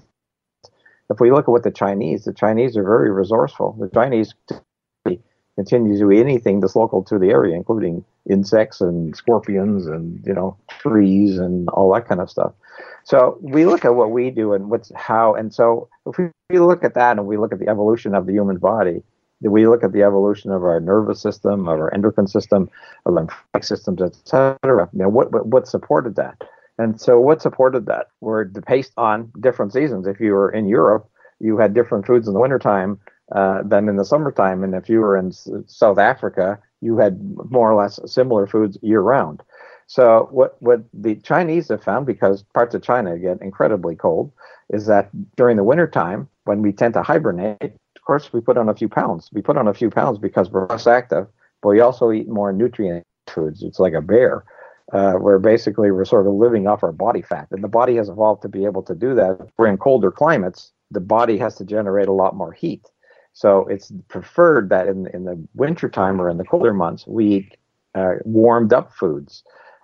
If we look at what the Chinese, the Chinese are very resourceful. The Chinese continue to eat anything that's local to the area, including insects and scorpions and, you know, trees and all that kind of stuff. So we look at what we do and what's how, and so if we, we look at that and we look at the evolution of the human body, we look at the evolution of our nervous system, of our endocrine system, our lymphatic systems, et cetera. You know, what, what what supported that? And so what supported that were based on different seasons. If you were in Europe, you had different foods in the wintertime uh, than in the summertime. And if you were in S- South Africa, you had more or less similar foods year round. So what, what the Chinese have found, because parts of China get incredibly cold, is that during the wintertime, when we tend to hibernate, of course, we put on a few pounds. We put on a few pounds because we're less active, but we also eat more nutrient foods. It's like a bear, uh, where basically we're sort of living off our body fat. And the body has evolved to be able to do that. If we're in colder climates, the body has to generate a lot more heat. So it's preferred that in, in the wintertime or in the colder months, we eat uh, warmed up foods.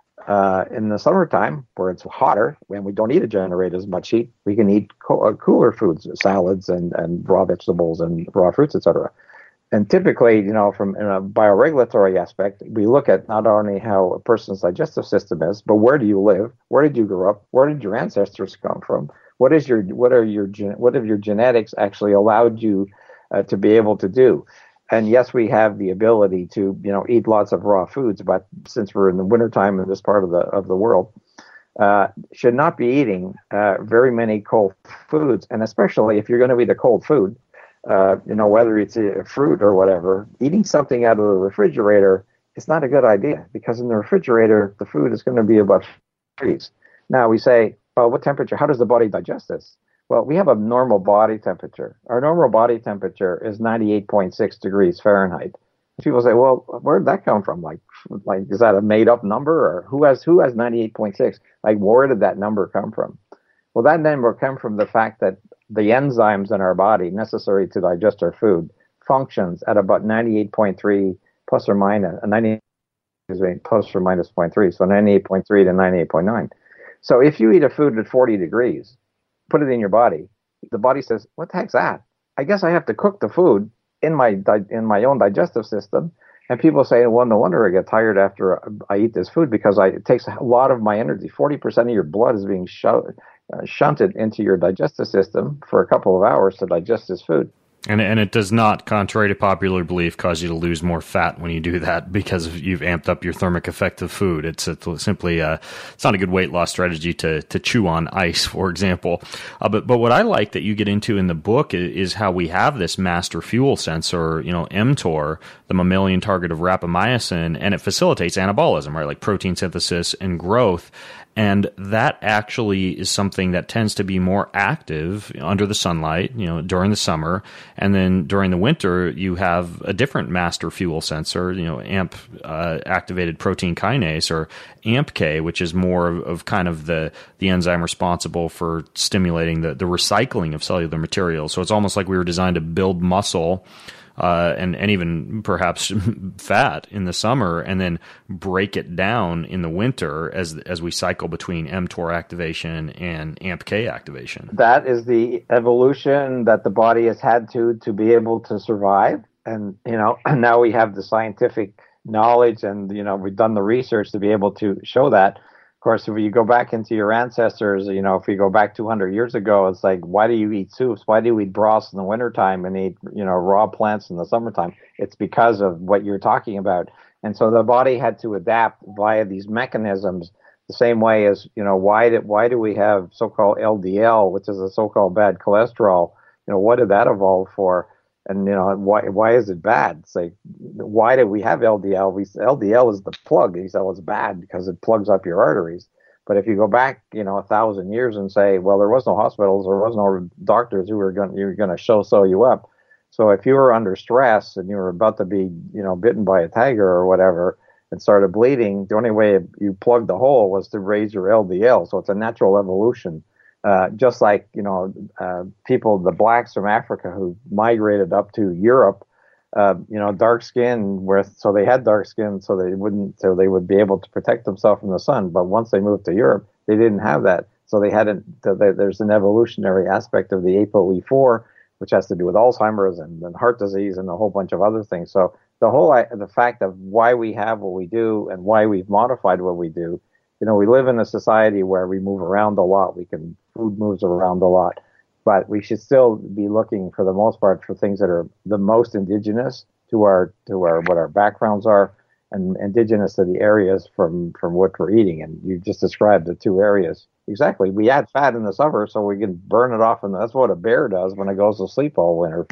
Uh, in the summertime, where it's hotter, when we don't need to generate as much heat, we can eat co- uh, cooler foods, salads and, and raw vegetables and raw fruits, et cetera. And typically, you know, from in a bioregulatory aspect, we look at not only how a person's digestive system is, but where do you live? Where did you grow up? Where did your ancestors come from? What is your what are your what have your genetics actually allowed you uh, to be able to do? And yes, we have the ability to, you know, eat lots of raw foods, but since we're in the wintertime in this part of the of the world, uh, should not be eating uh, very many cold foods. And especially if you're going to eat a cold food, uh, you know, whether it's a fruit or whatever, eating something out of the refrigerator is not a good idea, because in the refrigerator, the food is going to be about freeze. Now we say, well, what temperature? How does the body digest this? Well, we have a normal body temperature. Our normal body temperature is ninety-eight point six degrees Fahrenheit. People say, well, where did that come from? Like, like is that a made-up number? Or who has who has ninety-eight point six? Like, where did that number come from? Well, that number came from the fact that the enzymes in our body necessary to digest our food functions at about ninety-eight point three plus or minus, ninety, plus or minus zero point three, so ninety-eight point three to ninety-eight point nine. So if you eat a food at forty degrees, put it in your body, the body says, what the heck's that? I guess I have to cook the food in my in my own digestive system. And people say, well, no wonder I get tired after I eat this food, because I, it takes a lot of my energy. forty percent of your blood is being sh- uh, shunted into your digestive system for a couple of hours to digest this food. And and it does not, contrary to popular belief, cause you to lose more fat when you do that because you've amped up your thermic effect of food. It's, it's simply uh, it's not a good weight loss strategy to to chew on ice, for example. Uh, but but what I like that you get into in the book is, is how we have this master fuel sensor, you know, mTOR, the mammalian target of rapamycin, and it facilitates anabolism, right, like protein synthesis and growth. And that actually is something that tends to be more active under the sunlight, you know, during the summer. And then during the winter, you have a different master fuel sensor, you know, A M P uh, activated protein kinase, or A M P K, which is more of, of kind of the, the enzyme responsible for stimulating the, the recycling of cellular materials. So it's almost like we were designed to build muscle Uh, and, and even perhaps fat in the summer, and then break it down in the winter as as we cycle between mTOR activation and A M P K activation. That is the evolution that the body has had to to be able to survive. And, you know, now we have the scientific knowledge, and, you know, we've done the research to be able to show that. Of course, if you go back into your ancestors, you know, if you go back two hundred years ago, it's like, why do you eat soups? Why do you eat broths in the wintertime and eat, you know, raw plants in the summertime? It's because of what you're talking about. And so the body had to adapt via these mechanisms, the same way as, you know, why did, why do we have so-called L D L, which is a so-called bad cholesterol? You know, what did that evolve for? And, you know, why why is it bad? It's like, why do we have L D L? We L D L is the plug. You say, well, it's bad because it plugs up your arteries. But if you go back, you know, a thousand years and say, well, there was no hospitals, there was no doctors who were going you were going to show sew you up. So if you were under stress and you were about to be, you know, bitten by a tiger or whatever and started bleeding, the only way you plugged the hole was to raise your L D L. So it's a natural evolution. Uh, just like, you know, uh, people, the blacks from Africa who migrated up to Europe, uh, you know, dark skin, where so they had dark skin, so they wouldn't, so they would be able to protect themselves from the sun. But once they moved to Europe, they didn't have that, so they hadn't. There's an evolutionary aspect of the A P O E four, which has to do with Alzheimer's and, and heart disease and a whole bunch of other things. So the whole, the fact of why we have what we do and why we've modified what we do. You know, we live in a society where we move around a lot. We can, food moves around a lot, but we should still be looking for the most part for things that are the most indigenous to our, to our, what our backgrounds are, and indigenous to the areas from, from what we're eating. And you just described the two areas. Exactly. We add fat in the summer so we can burn it off. And that's what a bear does when it goes to sleep all winter.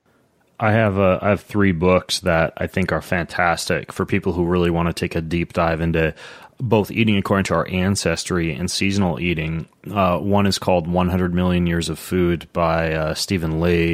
I have uh, I have three books that I think are fantastic for people who really want to take a deep dive into both eating according to our ancestry and seasonal eating. Uh, one is called one hundred million Years of Food by uh, Stephen Lee.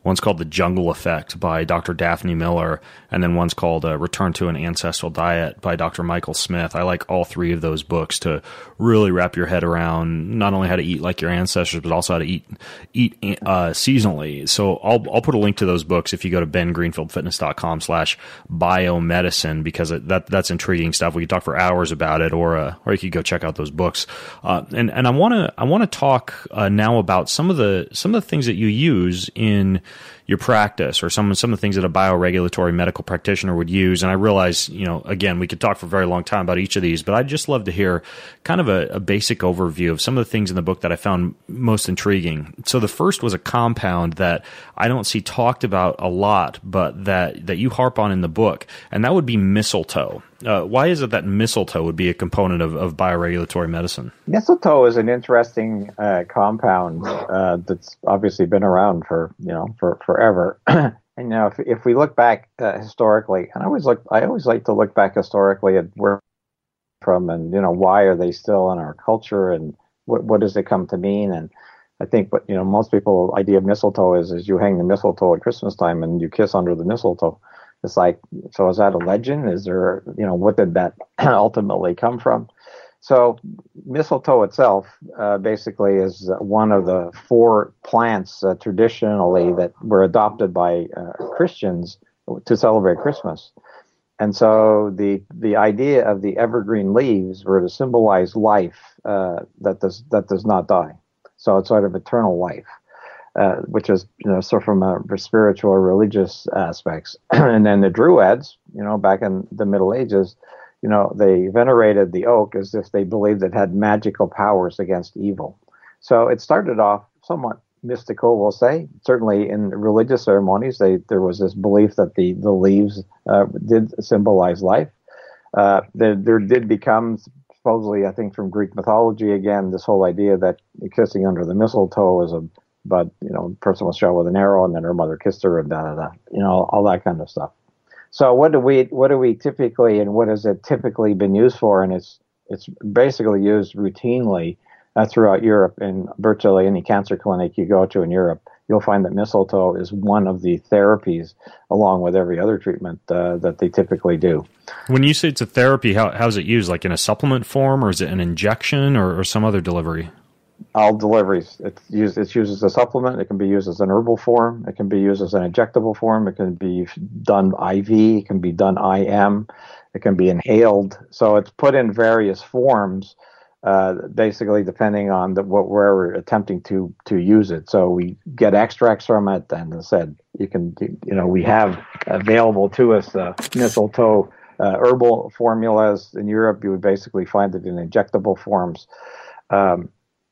One's called The Jungle Effect by Doctor Daphne Miller, and then one's called uh, Return to an Ancestral Diet by Doctor Michael Smith. I like all three of those books to really wrap your head around not only how to eat like your ancestors, but also how to eat eat uh, seasonally. So I'll I'll put a link to those books if you go to ben greenfield fitness dot com slash biomedicine, because it, that that's intriguing stuff. We could talk for hours about it, or uh, or you could go check out those books. Uh, and and I want to I want to talk uh, now about some of the some of the things that you use in your practice, or some some of the things that a bioregulatory medical practitioner would use. And I realize, you know, again, we could talk for a very long time about each of these, but I'd just love to hear kind of a, a basic overview of some of the things in the book that I found most intriguing. So the first was a compound that I don't see talked about a lot, but that, that you harp on in the book, and that would be mistletoe. Uh, why is it that mistletoe would be a component of, of bioregulatory medicine? Mistletoe is an interesting uh, compound uh, that's obviously been around for you know for forever. And you know, if if we look back uh, historically, and I always look, I always like to look back historically at where from, and you know, why are they still in our culture, and what what does it come to mean? And I think what you know most people idea of mistletoe is is you hang the mistletoe at Christmas time and you kiss under the mistletoe. It's like, so is that a legend? Is there, you know, what did that ultimately come from? So mistletoe itself uh, basically is one of the four plants uh, traditionally that were adopted by uh, Christians to celebrate Christmas. And so the the idea of the evergreen leaves were to symbolize life uh, that does that does not die. So it's sort of eternal life. Uh, which is, you know, sort of from a spiritual or religious aspects. And then the Druids, you know, back in the Middle Ages, you know, they venerated the oak as if they believed it had magical powers against evil. So it started off somewhat mystical, we'll say. Certainly in religious ceremonies, they, there was this belief that the, the leaves uh, did symbolize life. Uh, there, there did become, supposedly, I think from Greek mythology, again, this whole idea that kissing under the mistletoe was a But, you know, a person was shot with an arrow and then her mother kissed her and da da da, you know, all that kind of stuff. So what do we, what do we typically, and what has it typically been used for? And it's, it's basically used routinely uh, throughout Europe. In virtually any cancer clinic you go to in Europe, you'll find that mistletoe is one of the therapies along with every other treatment uh, that they typically do. When you say it's a therapy, how, how's it used? Like in a supplement form, or is it an injection, or, or some other delivery? All deliveries. It's used, it's used as a supplement. It can be used as an herbal form. It can be used as an injectable form. It can be done I V. It can be done I M. It can be inhaled. So it's put in various forms, uh, basically depending on the, what where we're attempting to to use it. So we get extracts from it, and as I said, you can, you know, we have available to us uh, mistletoe uh, herbal formulas. In Europe, you would basically find it in injectable forms. Um,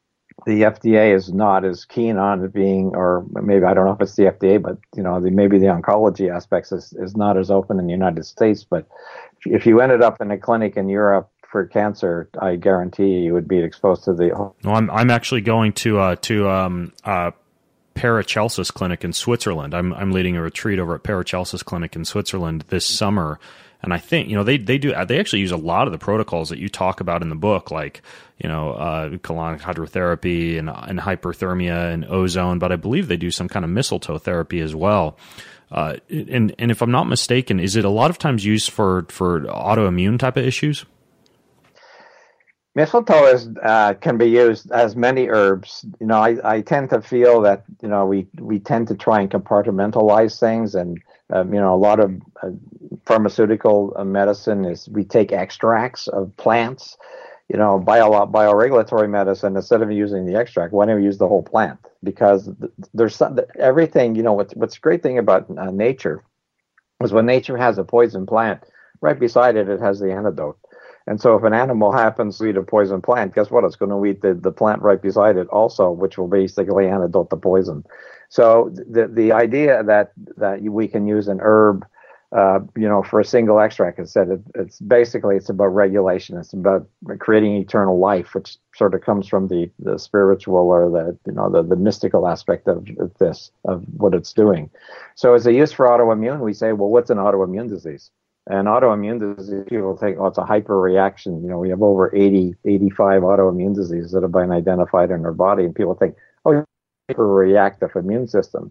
The F D A is not as keen on it being, or maybe, I don't know if it's the F D A, but, you know, the, maybe the oncology aspects is, is not as open in the United States. But if you ended up in a clinic in Europe for cancer, I guarantee you, you would be exposed to the... Well, I'm, I'm actually going to, uh, to, um, uh, Paracelsus Clinic in Switzerland. I'm, I'm leading a retreat over at Paracelsus Clinic in Switzerland this summer. And I think, you know, they, they do, they actually use a lot of the protocols that you talk about in the book, like, you know, uh, colonic hydrotherapy and, and hyperthermia and ozone, but I believe they do some kind of mistletoe therapy as well. Uh, and, and if I'm not mistaken, is it a lot of times used for, for autoimmune type of issues? Mistletoe is, uh, can be used as many herbs. You know, I, I tend to feel that, you know, we, we tend to try and compartmentalize things, and Um, you know, a lot of uh, pharmaceutical uh, medicine is we take extracts of plants. You know, bio, bioregulatory medicine, instead of using the extract, why don't we use the whole plant? Because th- there's some, everything, you know, what's, what's the great thing about uh, nature is when nature has a poison plant, right beside it, it has the antidote. And so if an animal happens to eat a poison plant, guess what? It's going to eat the, the plant right beside it also, which will basically antidote the poison. So the the idea that, that we can use an herb, uh, you know, for a single extract, as I said, it, it's basically, it's about regulation. It's about creating eternal life, which sort of comes from the, the spiritual or the, you know, the, the mystical aspect of this, of what it's doing. So as a use for autoimmune, we say, well, what's an autoimmune disease? And autoimmune disease, people think, oh, it's a hyperreaction. You know, we have over eighty, eighty-five autoimmune diseases that have been identified in our body. And people think, oh, hyperreactive immune system.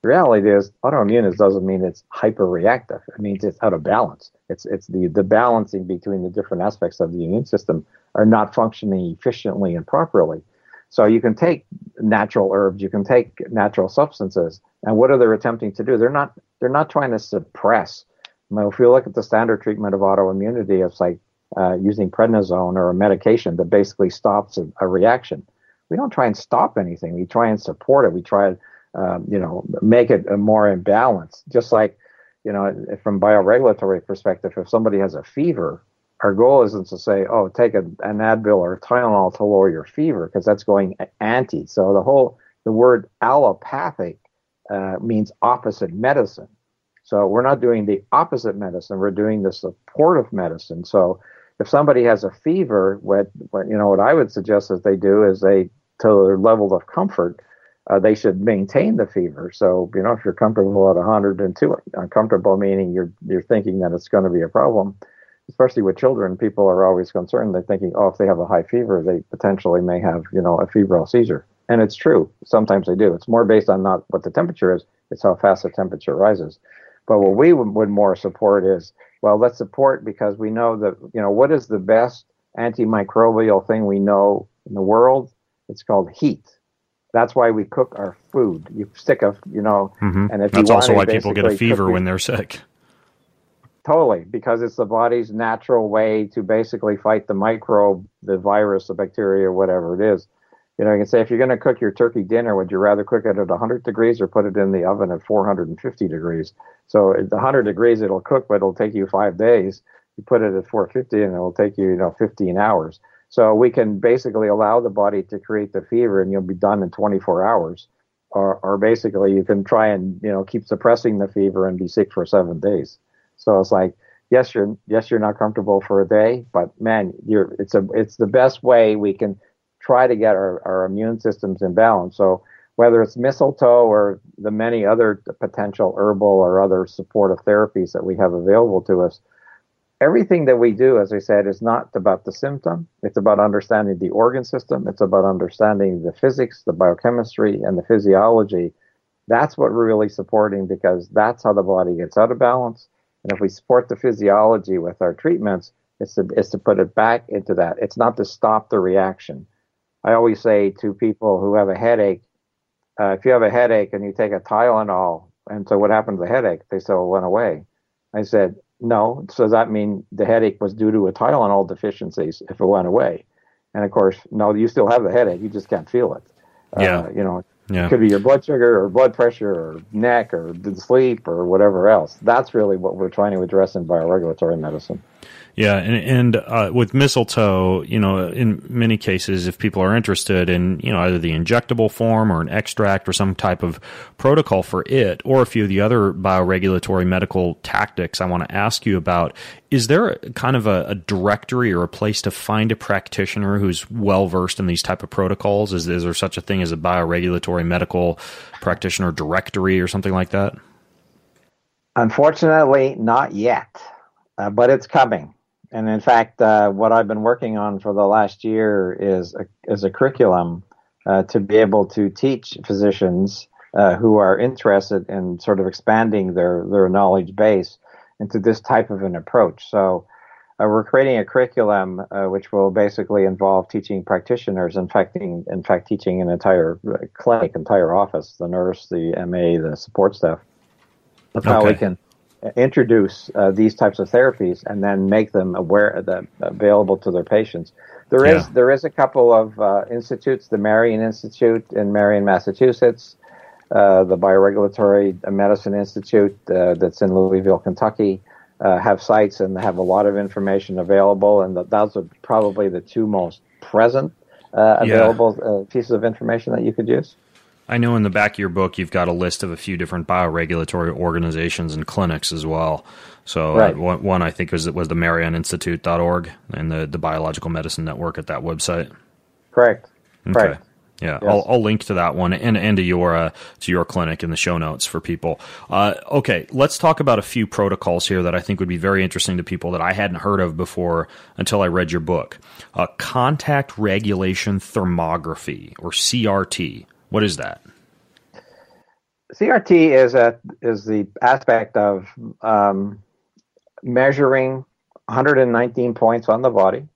The reality is, autoimmune doesn't mean it's hyperreactive. It means it's out of balance. It's it's the, the balancing between the different aspects of the immune system are not functioning efficiently and properly. So you can take natural herbs, you can take natural substances, and what are they attempting to do? They're not they're not trying to suppress. Now, if you look at the standard treatment of autoimmunity, it's like uh, using prednisone or a medication that basically stops a, a reaction. We don't try and stop anything. We try and support it. We try and um, you know make it more in balance. Just like you know from bioregulatory perspective, if somebody has a fever, our goal isn't to say, oh, take a, an Advil or a Tylenol to lower your fever, because that's going anti. So the whole, the word allopathic uh, means opposite medicine. So we're not doing the opposite medicine, we're doing the supportive medicine. So if somebody has a fever, what, what you know, what I would suggest that they do is they, to their level of comfort, uh, they should maintain the fever. So, you know, if you're comfortable at one hundred two, uncomfortable meaning you're you're thinking that it's going to be a problem. Especially with children, people are always concerned. They're thinking, oh, if they have a high fever, they potentially may have, you know, a febrile seizure. And it's true. Sometimes they do. It's more based on not what the temperature is, it's how fast the temperature rises. But what we would, would more support is, well, let's support because we know that, you know, what is the best antimicrobial thing we know in the world? It's called heat. That's why we cook our food. You stick a, you know, mm-hmm. and if that's you also want why people get a fever your, when they're sick. Totally, because it's the body's natural way to basically fight the microbe, the virus, the bacteria, whatever it is. You know, you can say if you're going to cook your turkey dinner, would you rather cook it at one hundred degrees or put it in the oven at four hundred fifty degrees? So at one hundred degrees, it'll cook, but it'll take you five days. You put it at four fifty, and it'll take you, you know, fifteen hours. So we can basically allow the body to create the fever, and you'll be done in twenty-four hours. Or, or basically, you can try and, you know, keep suppressing the fever and be sick for seven days. So it's like, yes, you're yes, you're not comfortable for a day, but man, you're it's a it's the best way we can try to get our, our immune systems in balance. So whether it's mistletoe or the many other potential herbal or other supportive therapies that we have available to us, everything that we do, as I said, is not about the symptom. It's about understanding the organ system. It's about understanding the physics, the biochemistry, and the physiology. That's what we're really supporting, because that's how the body gets out of balance. And if we support the physiology with our treatments, it's to, it's to put it back into that. It's not to stop the reaction. I always say to people who have a headache, uh, if you have a headache and you take a Tylenol, and so what happened to the headache? They say, well, it went away. I said, no. So does that mean the headache was due to a Tylenol deficiencies if it went away? And of course, no, you still have the headache. You just can't feel it. Yeah. Uh, you know, Yeah. It could be your blood sugar or blood pressure or neck or sleep or whatever else. That's really what we're trying to address in bioregulatory medicine. Yeah, and, and uh, with mistletoe, you know, in many cases, if people are interested in, you know, either the injectable form or an extract or some type of protocol for it, or a few of the other bioregulatory medical tactics I want to ask you about, is there a, kind of a, a directory or a place to find a practitioner who's well-versed in these type of protocols? Is, is there such a thing as a bioregulatory medical practitioner directory or something like that? Unfortunately, not yet, uh, but it's coming. And in fact, uh, what I've been working on for the last year is a, is a curriculum uh, to be able to teach physicians uh, who are interested in sort of expanding their, their knowledge base into this type of an approach. So uh, we're creating a curriculum uh, which will basically involve teaching practitioners, in fact, in, in fact, teaching an entire clinic, entire office, the nurse, the M A, the support staff, of how Okay. we can introduce uh, these types of therapies and then make them aware that available to their patients. There Yeah. is there is a couple of uh, institutes, the Marion Institute in Marion, Massachusetts, uh, the Bioregulatory Medicine Institute uh, that's in Louisville, Kentucky, uh, have sites and have a lot of information available, and th- those are probably the two most present uh, available yeah. uh, pieces of information that you could use. I know in the back of your book you've got a list of a few different bioregulatory organizations and clinics as well. So right. uh, one, one I think was was the marion institute dot org and the, the Biological Medicine Network at that website. Correct. Okay. Correct. Yeah, yes. I'll, I'll link to that one and, and to your uh, to your clinic in the show notes for people. Uh, okay, let's talk about a few protocols here that I think would be very interesting to people that I hadn't heard of before until I read your book. Uh, contact regulation thermography, or C R T. What is that? C R T is a is the aspect of um, measuring one hundred nineteen points on the body,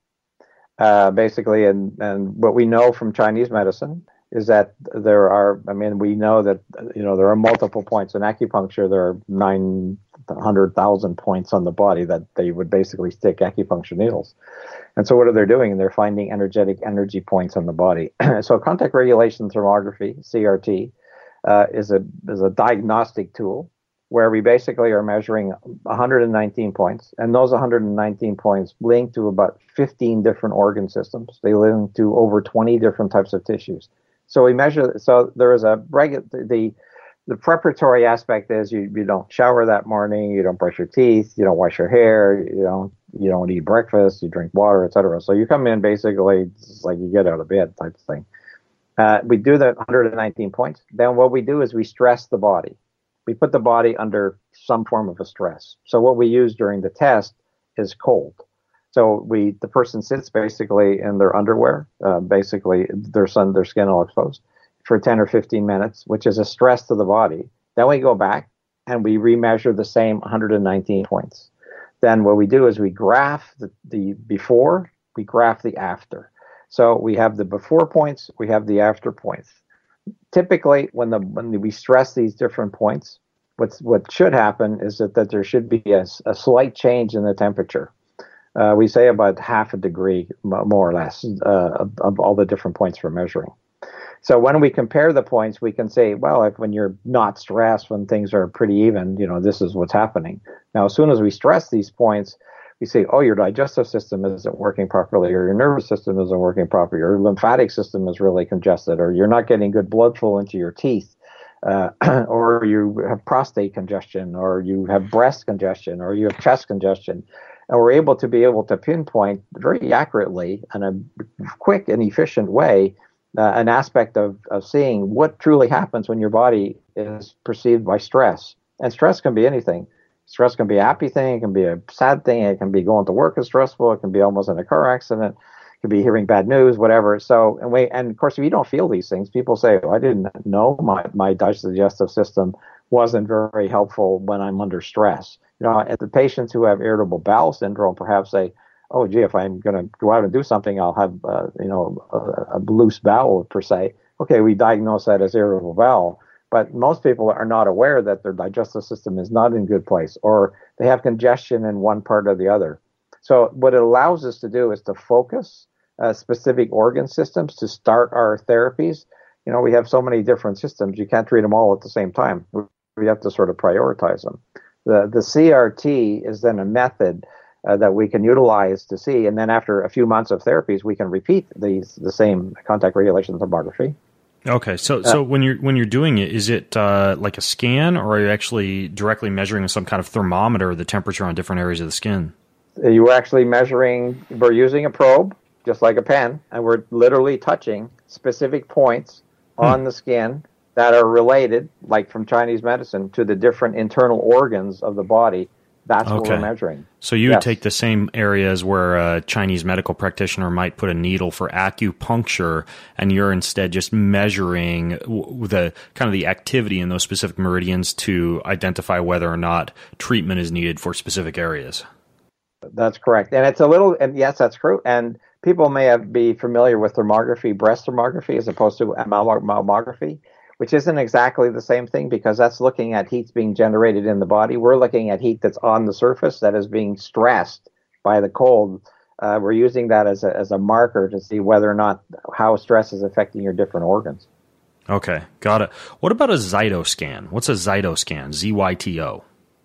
uh, basically, and and what we know from Chinese medicine is that there are. I mean, we know that you know there are multiple points in acupuncture. There are nine hundred thousand points on the body that they would basically stick acupuncture needles. And so, what are they doing? They're finding energetic energy points on the body. So, contact radiation thermography (C R T) uh, is a is a diagnostic tool where we basically are measuring one hundred nineteen points, and those one hundred nineteen points link to about fifteen different organ systems. They link to over twenty different types of tissues. So we measure. So there is a regular the the preparatory aspect is you you don't shower that morning, you don't brush your teeth, you don't wash your hair, you don't you don't eat breakfast, you drink water, et cetera. So you come in basically it's like you get out of bed type of thing. Uh, we do the one hundred nineteen points. Then what we do is we stress the body. We put the body under some form of a stress. So what we use during the test is cold. So we, the person sits basically in their underwear, uh, basically their sun, their skin all exposed for ten or fifteen minutes, which is a stress to the body. Then we go back and we remeasure the same one hundred nineteen points. Then what we do is we graph the, the before, we graph the after. So we have the before points, we have the after points. Typically, when the when we stress these different points, what's what should happen is that, that there should be a, a slight change in the temperature. Uh, we say about half a degree, more or less, uh, of, of all the different points we're measuring. So when we compare the points, we can say, well, if when you're not stressed, when things are pretty even, you know, this is what's happening. Now, as soon as we stress these points, we say, oh, your digestive system isn't working properly, or your nervous system isn't working properly, or your lymphatic system is really congested, or you're not getting good blood flow into your teeth, uh, or you have prostate congestion, or you have breast congestion, or you have chest congestion. And we're able to be able to pinpoint very accurately in a quick and efficient way uh, an aspect of, of seeing what truly happens when your body is perceived by stress. And stress can be anything. Stress can be a happy thing, it can be a sad thing, it can be going to work is stressful, it can be almost in a car accident, it can be hearing bad news, whatever. So, and we, and of course, if you don't feel these things, people say, oh, I didn't know my, my digestive system wasn't very helpful when I'm under stress. You know, and the patients who have irritable bowel syndrome perhaps say, oh, gee, if I'm going to go out and do something, I'll have, uh, you know, a, a loose bowel per se. Okay, we diagnose that as irritable bowel. But most people are not aware that their digestive system is not in good place, or they have congestion in one part or the other. So what it allows us to do is to focus uh, specific organ systems to start our therapies. You know, we have so many different systems, you can't treat them all at the same time. We have to sort of prioritize them. The, the C R T is then a method uh, that we can utilize to see, and then after a few months of therapies, we can repeat these the same contact radiation thermography. Okay, so so uh, when you're when you're doing it, is it uh, like a scan, or are you actually directly measuring with some kind of thermometer the temperature on different areas of the skin? You're actually measuring. We're using a probe, just like a pen, and we're literally touching specific points hmm. on the skin that are related, like from Chinese medicine, to the different internal organs of the body. That's okay. What we're measuring. So you yes. would take the same areas where a Chinese medical practitioner might put a needle for acupuncture, and you're instead just measuring the kind of the activity in those specific meridians to identify whether or not treatment is needed for specific areas. That's correct. And it's a little, and yes, that's true. And people may have, be familiar with thermography, breast thermography, as opposed to mammography, which isn't exactly the same thing, because that's looking at heat being generated in the body. We're looking at heat that's on the surface that is being stressed by the cold. Uh, we're using that as a, as a marker to see whether or not how stress is affecting your different organs. Okay, got it. What about a Zytoscan? What's a Zytoscan? Z Y T O.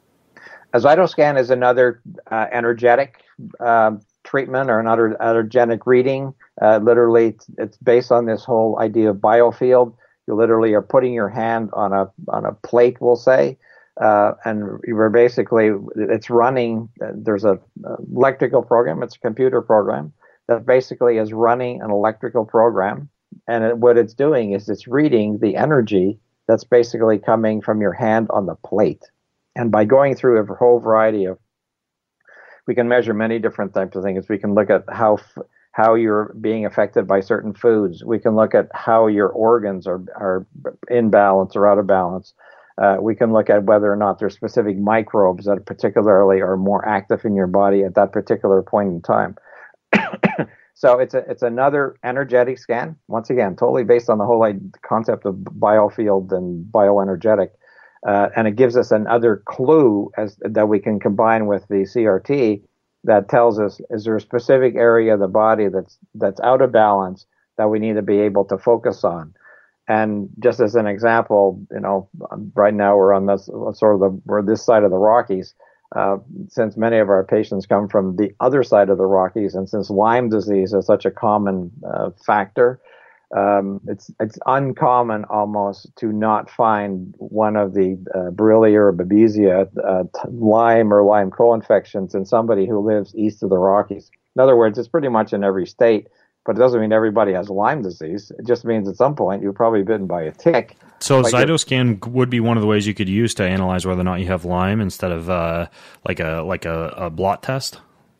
A Zytoscan is another uh, energetic uh, treatment or another energetic reading. Uh, literally, it's, it's based on this whole idea of biofield. You literally are putting your hand on a on a plate, we'll say, uh, and you're basically, it's running, there's a, a electrical program, it's a computer program that basically is running an electrical program, and it, what it's doing is it's reading the energy that's basically coming from your hand on the plate. And by going through a whole variety of, we can measure many different types of things. We can look at how how you're being affected by certain foods. We can look at how your organs are, are in balance or out of balance. Uh, we can look at whether or not there's specific microbes that particularly are more active in your body at that particular point in time. So it's a, it's another energetic scan. Once again, totally based on the whole like, concept of biofield and bioenergetic, uh, and it gives us another clue as that we can combine with the C R T that tells us is there a specific area of the body that's that's out of balance that we need to be able to focus on. And just as an example, you know, right now we're on this sort of the we're this side of the Rockies. Uh, since many of our patients come from the other side of the Rockies, and since Lyme disease is such a common uh, factor, um, it's it's uncommon almost to not find one of the uh, Borrelia or Babesia, uh, Lyme or Lyme co-infections in somebody who lives east of the Rockies. In other words, it's pretty much in every state. But it doesn't mean everybody has Lyme disease. It just means at some point you're probably bitten by a tick. So Cytoscan would be one of the ways you could use to analyze whether or not you have Lyme instead of uh, like a like a, a blot test.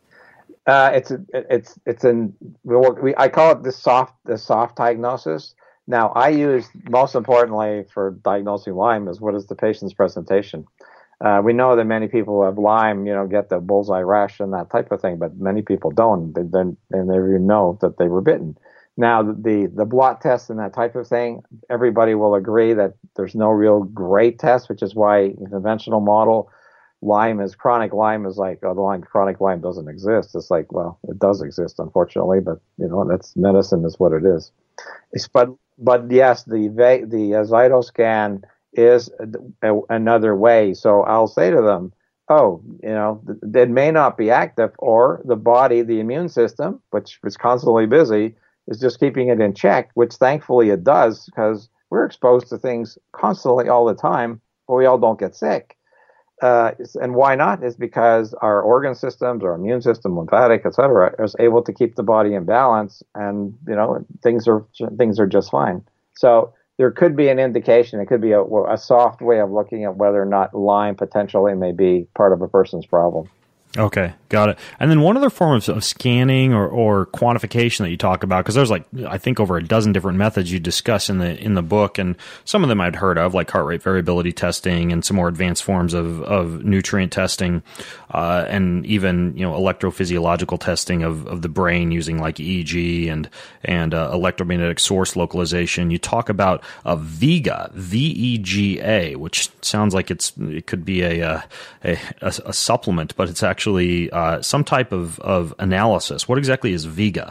Uh, it's a, it's it's an we I call it the soft the soft diagnosis. Now I use most importantly for diagnosing Lyme is what is the patient's presentation. Uh, we know that many people who have Lyme, you know, get the bullseye rash and that type of thing, but many people don't. They don't, and they even know that they were bitten. Now, the the blot test and that type of thing, everybody will agree that there's no real great test, which is why in the conventional model, Lyme is chronic Lyme is like, oh, the Lyme, chronic Lyme doesn't exist. It's like, well, it does exist, unfortunately, but you know, that's medicine is what it is. It's, but but yes, the the uh, Cytoscan is a, a, another way. So I'll say to them, oh, you know, th- it may not be active, or the body, the immune system, which is constantly busy, is just keeping it in check, which thankfully it does, because we're exposed to things constantly all the time, but we all don't get sick. Uh, and why not? Is because our organ systems, our immune system, lymphatic, et cetera, is able to keep the body in balance, and you know things are things are just fine. So there could be an indication. It could be a, a soft way of looking at whether or not Lyme potentially may be part of a person's problem. Okay, got it. And then one other form of, of scanning or, or quantification that you talk about, because there's like, I think over a dozen different methods you discuss in the in the book, and some of them I'd heard of, like heart rate variability testing and some more advanced forms of, of nutrient testing, uh, and even, you know, electrophysiological testing of, of the brain using like E E G and, and uh, electromagnetic source localization. You talk about a VEGA, V E G A, which sounds like it's it could be a, a, a, a supplement, but it's actually Actually, uh, some type of, of analysis. What exactly is VEGA?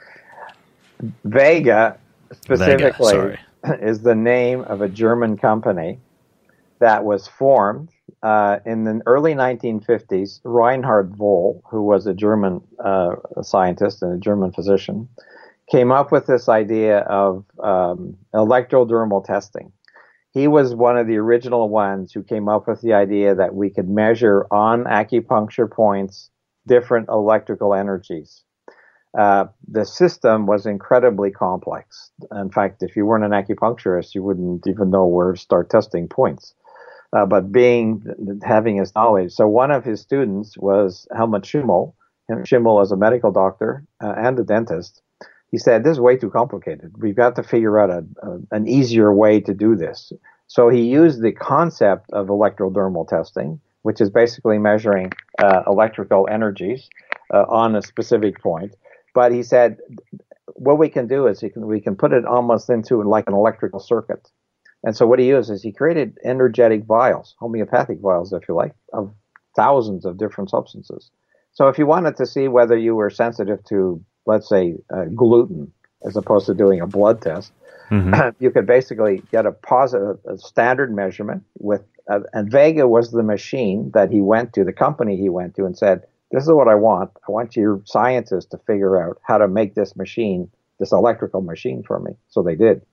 Vega, specifically, Vega, is the name of a German company that was formed uh, in the early nineteen fifties. Reinhard Voll, who was a German uh, scientist and a German physician, came up with this idea of um, electrodermal testing. He was one of the original ones who came up with the idea that we could measure on acupuncture points different electrical energies. Uh, the system was incredibly complex. In fact, if you weren't an acupuncturist, you wouldn't even know where to start testing points. Uh, but being, having his knowledge. So one of his students was Helmut Schimmel. Schimmel is a medical doctor uh, and a dentist. He said, this is way too complicated. We've got to figure out a, a, an easier way to do this. So he used the concept of electrodermal testing, which is basically measuring uh, electrical energies uh, on a specific point. But he said, what we can do is we can, we can put it almost into like an electrical circuit. And so what he used is he created energetic vials, homeopathic vials, if you like, of thousands of different substances. So if you wanted to see whether you were sensitive to, let's say, uh, gluten, as opposed to doing a blood test, mm-hmm. you could basically get a positive, a standard measurement with, uh, and Vega was the machine that he went to, the company he went to, and said, this is what I want. I want your scientists to figure out how to make this machine, this electrical machine for me. So they did.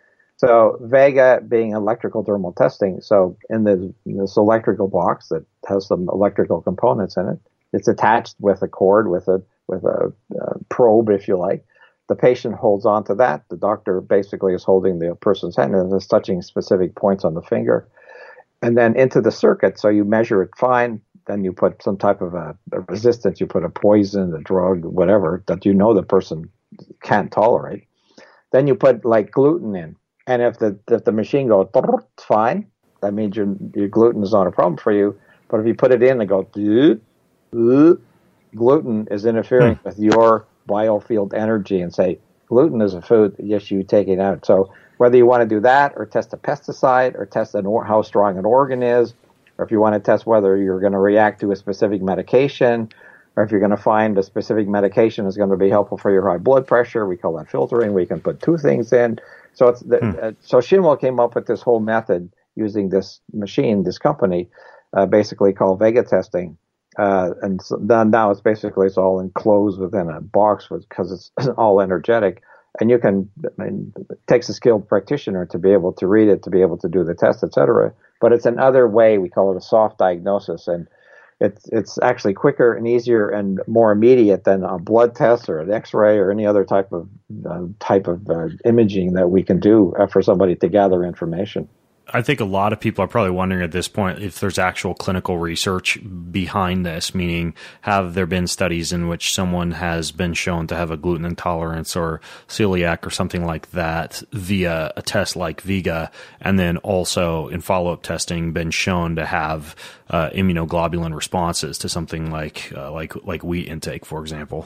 So Vega being electrical thermal testing, so in, the, in this electrical box that has some electrical components in it, it's attached with a cord, with a with a uh, probe, if you like. The patient holds on to that. The doctor basically is holding the person's hand and is touching specific points on the finger. And then into the circuit, so you measure it fine, then you put some type of a, a resistance, you put a poison, a drug, whatever, that you know the person can't tolerate. Then you put like gluten in. And if the if the machine goes fine, that means your, your gluten is not a problem for you. But if you put it in and go, "Duh, duh," gluten is interfering hmm. with your biofield energy and say, gluten is a food, yes, you take it out. So whether you want to do that or test a pesticide or test an or- how strong an organ is, or if you want to test whether you're going to react to a specific medication, or if you're going to find a specific medication is going to be helpful for your high blood pressure, we call that filtering. We can put two things in. So it's the, hmm. uh, so Schimmel came up with this whole method using this machine, this company, uh, basically called Vega testing. Uh, and so now it's basically it's all enclosed within a box because it's all energetic. And you can, I mean, it takes a skilled practitioner to be able to read it, to be able to do the test, et cetera. But it's another way, we call it a soft diagnosis. And it's it's actually quicker and easier and more immediate than a blood test or an X-ray or any other type of uh, type of uh, imaging that we can do uh, for somebody to gather information. I think a lot of people are probably wondering at this point if there's actual clinical research behind this, meaning have there been studies in which someone has been shown to have a gluten intolerance or celiac or something like that via a test like Vega, and then also in follow-up testing been shown to have uh, immunoglobulin responses to something like uh, like like wheat intake, for example.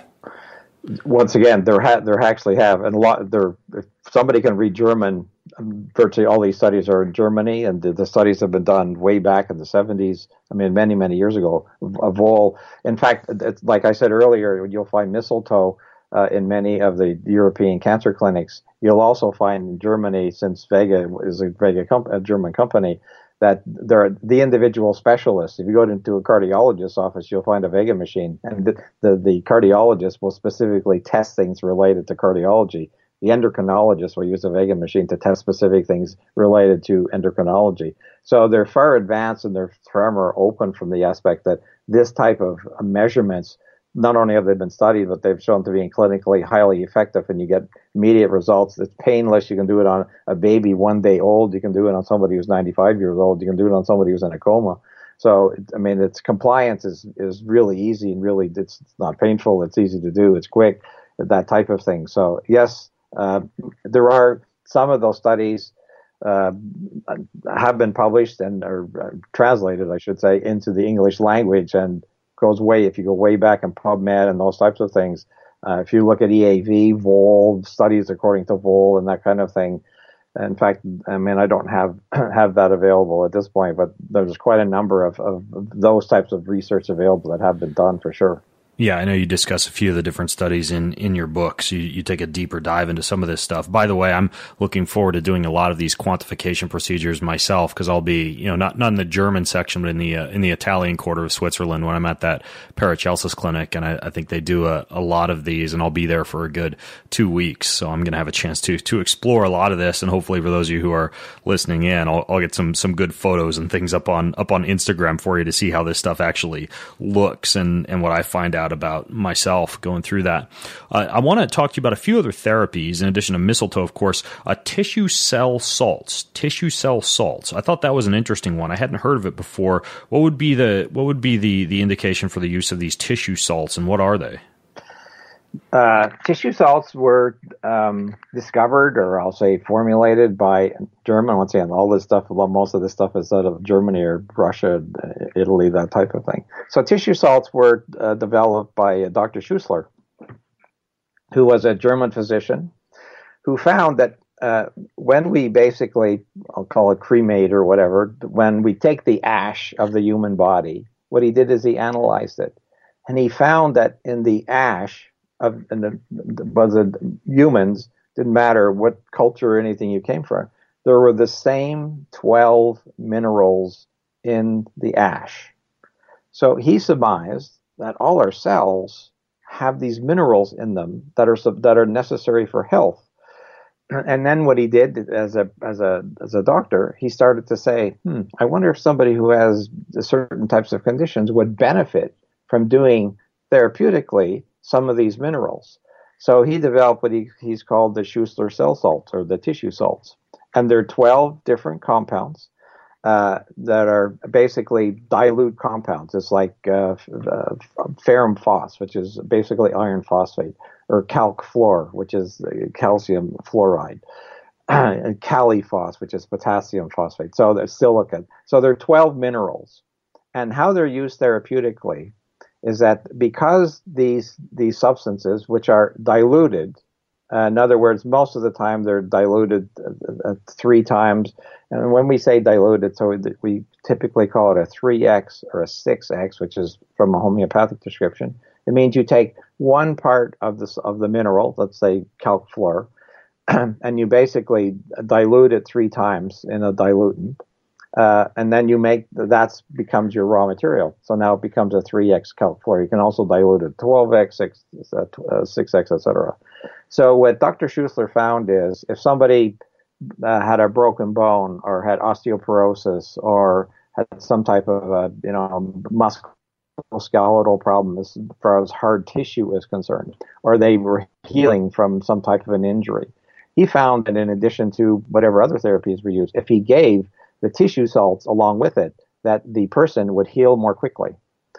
Once again, there ha- there actually have, and a lot. There, if somebody can read German, virtually all these studies are in Germany, and the, the studies have been done way back in the seventies. I mean, many many years ago. Of all, in fact, it's, like I said earlier, you'll find mistletoe uh, in many of the European cancer clinics. You'll also find in Germany, since Vega is a Vega comp- a German company, that there are the individual specialists. If you go into a cardiologist's office, you'll find a Vega machine, and the, the, the cardiologist will specifically test things related to cardiology. The endocrinologist will use a Vega machine to test specific things related to endocrinology. So they're far advanced and they're far more open from the aspect that this type of measurements, not only have they been studied, but they've shown to be clinically highly effective, and you get immediate results. It's painless. You can do it on a baby one day old. You can do it on somebody who's ninety-five years old. You can do it on somebody who's in a coma. So, I mean, its compliance is, is really easy and really it's not painful. It's easy to do. It's quick, that type of thing. So, yes, uh, there are some of those studies uh, have been published and are uh, translated, I should say, into the English language, and goes way, if you go way back in PubMed and those types of things. Uh, if you look at E A V, V O L, studies according to V O L and that kind of thing. In fact, I mean, I don't have have that available at this point, but there's quite a number of, of those types of research available that have been done for sure. Yeah, I know you discuss a few of the different studies in, in your books. You, you take a deeper dive into some of this stuff. By the way, I'm looking forward to doing a lot of these quantification procedures myself, because I'll be, you know, not not in the German section, but in the uh, in the Italian quarter of Switzerland when I'm at that Paracelsus clinic, and I, I think they do a, a lot of these, and I'll be there for a good two weeks. So I'm going to have a chance to to explore a lot of this, and hopefully for those of you who are listening in, I'll, I'll get some some good photos and things up on up on Instagram for you to see how this stuff actually looks and and what I find out about myself going through that. Uh, I want to talk to you about a few other therapies in addition to mistletoe, of course. Uh, tissue cell salts. Tissue cell salts. I thought that was an interesting one. I hadn't heard of it before. What would be the what would be the the indication for the use of these tissue salts, and what are they? Uh, tissue salts were um, discovered, or I'll say formulated by German. Once again, all this stuff, well, most of this stuff is out of Germany or Russia, Italy, that type of thing. So tissue salts were uh, developed by uh, Doctor Schussler, who was a German physician, who found that uh, when we basically, I'll call it cremate or whatever, when we take the ash of the human body, what he did is he analyzed it. And he found that in the ash, of and the, was it humans, didn't matter what culture or anything you came from, there were the same twelve minerals in the ash. So he surmised that all our cells have these minerals in them that are that are necessary for health. And then what he did as a as a as a doctor, he started to say, hmm, I wonder if somebody who has certain types of conditions would benefit from doing therapeutically some of these minerals. So he developed what he, he's called the Schussler cell salts, or the tissue salts. And there are twelve different compounds uh, that are basically dilute compounds. It's like uh, uh, ferrum phos, which is basically iron phosphate, or calc fluor, which is calcium fluoride. and caliphos, which is potassium phosphate. So there's silicon. So there are twelve minerals. And how they're used therapeutically is that because these these substances, which are diluted, uh, in other words, most of the time they're diluted uh, uh, three times. And when we say diluted, so we typically call it a three X or a six X, which is from a homeopathic description. It means you take one part of this of the mineral, let's say calc fluor, and you basically dilute it three times in a diluent, uh, and then you make that becomes your raw material. So now it becomes a three X calc fluor. You can also dilute it twelve X, six, uh, six X, et cetera. So what Doctor Schuessler found is if somebody uh, had a broken bone or had osteoporosis or had some type of a, you know, musculoskeletal problem as far as hard tissue is concerned, or they were healing from some type of an injury, he found that in addition to whatever other therapies were used, if he gave the tissue salts along with it, that the person would heal more quickly.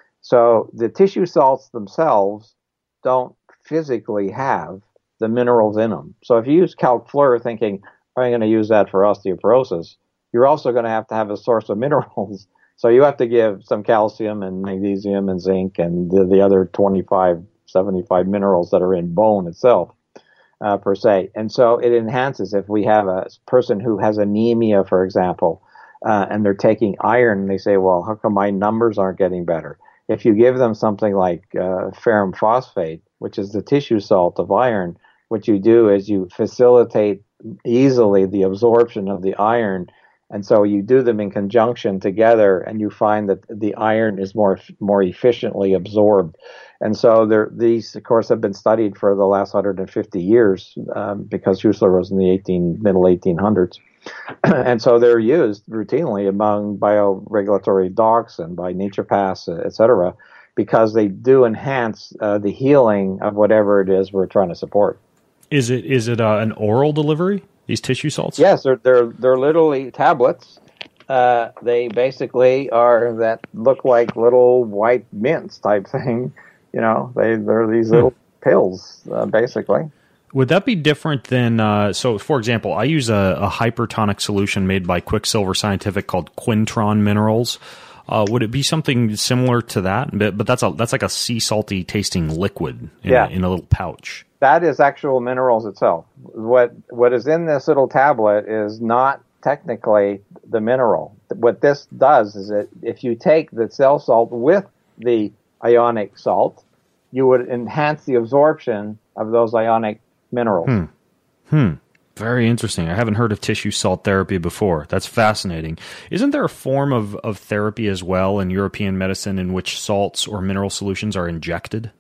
So the tissue salts themselves don't physically have the minerals in them. So if you use calc fluor thinking, I'm going to use that for osteoporosis, you're also going to have to have a source of minerals. So you have to give some calcium and magnesium and zinc and the, the other twenty-five, seventy-five minerals that are in bone itself. Uh, per se. And so it enhances if we have a person who has anemia, for example, uh, and they're taking iron and they say, well, how come my numbers aren't getting better? If you give them something like uh, ferrum phosphate, which is the tissue salt of iron, what you do is you facilitate easily the absorption of the iron. And so you do them in conjunction together and you find that the iron is more more efficiently absorbed. And so there, these, of course, have been studied for the last one hundred fifty years um, because Schuessler was in the eighteen, middle eighteen hundreds. And so they're used routinely among bioregulatory docs and by naturopaths, et cetera, because they do enhance uh, the healing of whatever it is we're trying to support. Is it is it uh, an oral delivery, these tissue salts? Yes, they're they're, they're literally tablets. Uh, they basically are that look like little white mints type thing. You know, they, they're these little hmm. pills, uh, basically. Would that be different than, uh, so for example, I use a, a hypertonic solution made by Quicksilver Scientific called Quintron Minerals. Uh, would it be something similar to that? But, but that's a, that's like a sea salty tasting liquid in, yeah. a, in a little pouch. That is actual minerals itself. What What is in this little tablet is not technically the mineral. What this does is that if you take the cell salt with the ionic salt, you would enhance the absorption of those ionic minerals. Hmm. Hmm. Very interesting. I haven't heard of tissue salt therapy before. That's fascinating. Isn't there a form of, of therapy as well in European medicine in which salts or mineral solutions are injected?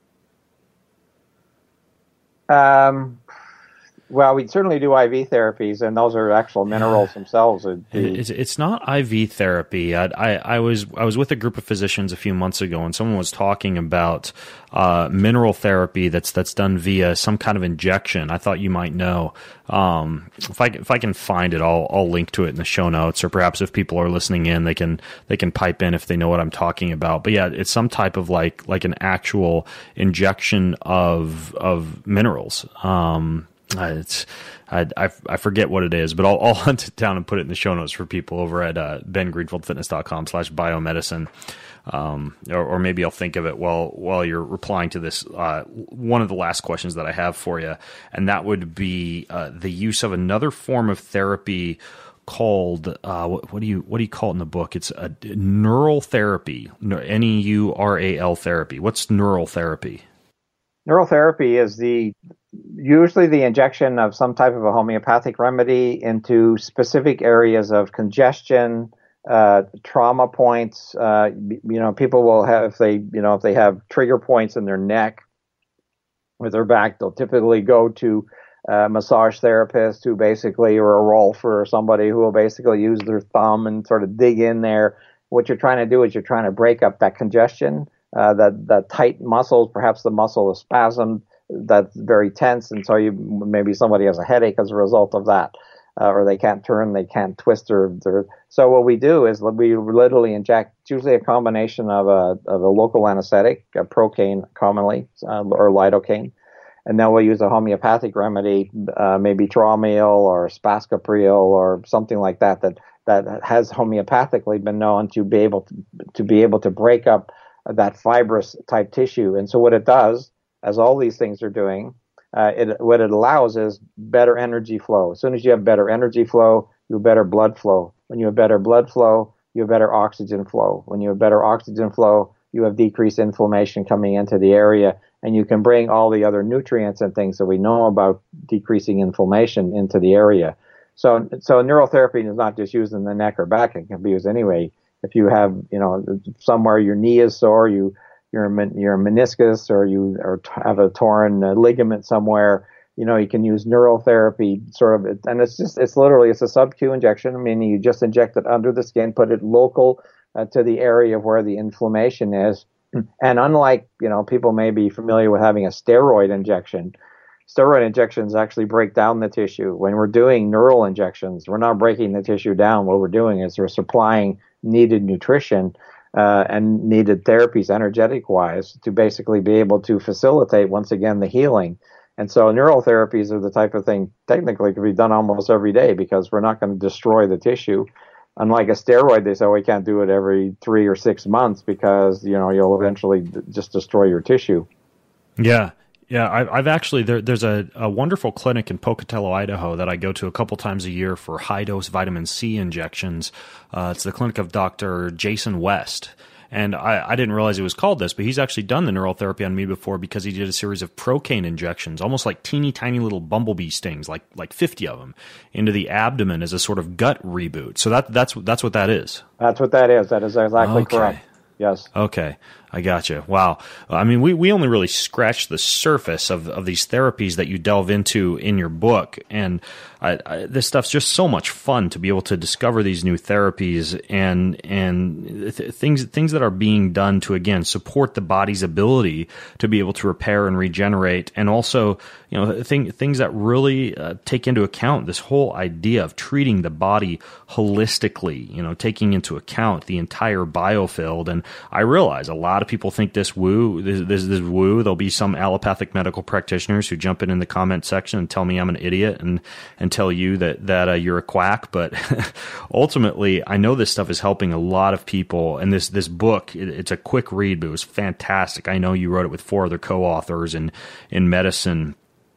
Um, well, we certainly do I V therapies, and those are actual minerals themselves. It's, it's not I V therapy. I, I, I was I was with a group of physicians a few months ago, and someone was talking about uh, mineral therapy that's that's done via some kind of injection. I thought you might know. Um, if I if I can find it, I'll I'll link to it in the show notes, or perhaps if people are listening in, they can they can pipe in if they know what I'm talking about. But yeah, it's some type of like like an actual injection of of minerals. Um, It's, I, I, I forget what it is, but I'll, I'll hunt it down and put it in the show notes for people over at uh, ben greenfield fitness dot com slash biomedicine. Um, or, or maybe I'll think of it while while you're replying to this. Uh, one of the last questions that I have for you, and that would be uh, the use of another form of therapy called uh, what, what do you what do you call it in the book? It's a neural therapy, N E U R A L therapy. What's neural therapy? Neural therapy is the usually the injection of some type of a homeopathic remedy into specific areas of congestion, uh, trauma points. Uh, you know, people will have, if they, you know, if they have trigger points in their neck or their back, they'll typically go to a massage therapist who basically, or a rolfer or somebody who will basically use their thumb and sort of dig in there. What you're trying to do is you're trying to break up that congestion, uh, that, that tight muscles, perhaps the muscle is spasmed, that's very tense, and so you maybe somebody has a headache as a result of that, uh, or they can't turn, they can't twist their, their. So what we do is we literally inject. It's usually a combination of a of a local anesthetic, a Procaine commonly, uh, or lidocaine, and then we'll use a homeopathic remedy, uh, maybe Traumeal or Spascapril or something like that, that that has homeopathically been known to be able to, to be able to break up that fibrous type tissue. And so what it does, as all these things are doing, uh, it, what it allows is better energy flow. As soon as you have better energy flow, you have better blood flow. When you have better blood flow, you have better oxygen flow. When you have better oxygen flow, you have decreased inflammation coming into the area, and you can bring all the other nutrients and things that we know about decreasing inflammation into the area. So, so neurotherapy is not just used in the neck or back; it can be used anyway. If you have, you know, somewhere your knee is sore, you your your meniscus, or you or have a torn uh, ligament somewhere, you know, you can use neurotherapy, sort of, and it's just it's literally it's a sub-Q injection. I mean, you just inject it under the skin, put it local uh, to the area where the inflammation is. And unlike, you know, people may be familiar with having a steroid injection. Steroid injections actually break down the tissue. When we're doing neural injections, we're not breaking the tissue down. What we're doing is we're supplying needed nutrition uh, and needed therapies, energetic-wise, to basically be able to facilitate, once again, the healing. And so neural therapies are the type of thing technically can be done almost every day, because we're not going to destroy the tissue. Unlike a steroid, they say, oh, we can't do it every three or six months because, you know, you'll eventually d- just destroy your tissue. Yeah. Yeah, I, I've actually, there, there's a, a wonderful clinic in Pocatello, Idaho that I go to a couple times a year for high-dose vitamin C injections. Uh, it's the clinic of Doctor Jason West. And I, I didn't realize it was called this, but he's actually done the neural therapy on me before, because he did a series of Procaine injections, almost like teeny tiny little bumblebee stings, like like fifty of them, into the abdomen as a sort of gut reboot. So that that's that's what that is. That's what that is. That is exactly okay. correct. Yes. Okay. I gotcha. Wow. I mean, we, we only really scratched the surface of, of these therapies that you delve into in your book. And I, I, this stuff's just so much fun to be able to discover these new therapies and and th- things things that are being done to, again, support the body's ability to be able to repair and regenerate. And also, you know, thing, things that really uh, take into account this whole idea of treating the body holistically, you know, taking into account the entire biofield. And I realize a lot of people think this woo, this, this, this woo. There'll be some allopathic medical practitioners who jump in in the comment section and tell me I'm an idiot and, and tell you that, that uh, you're a quack. But ultimately, I know this stuff is helping a lot of people. And this, this book, it, it's a quick read, but it was fantastic. I know you wrote it with four other co-authors in, in medicine.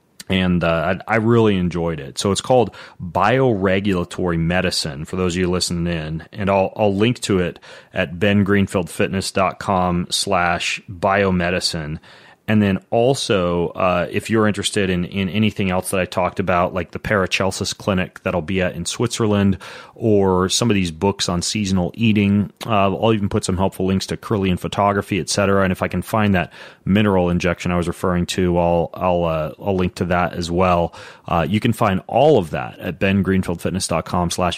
And uh, I, I really enjoyed it. So it's called Bioregulatory Medicine, for those of you listening in. And I'll I'll link to it at bengreenfieldfitness.com slash biomedicine. And then also, uh, if you're interested in, in anything else that I talked about, like the Paracelsus Clinic that I'll be at in Switzerland, or some of these books on seasonal eating, uh, I'll even put some helpful links to Kirlian photography, et cetera. And if I can find that mineral injection I was referring to, I'll I'll uh, I'll link to that as well. Uh, you can find all of that at bengreenfieldfitness.com slash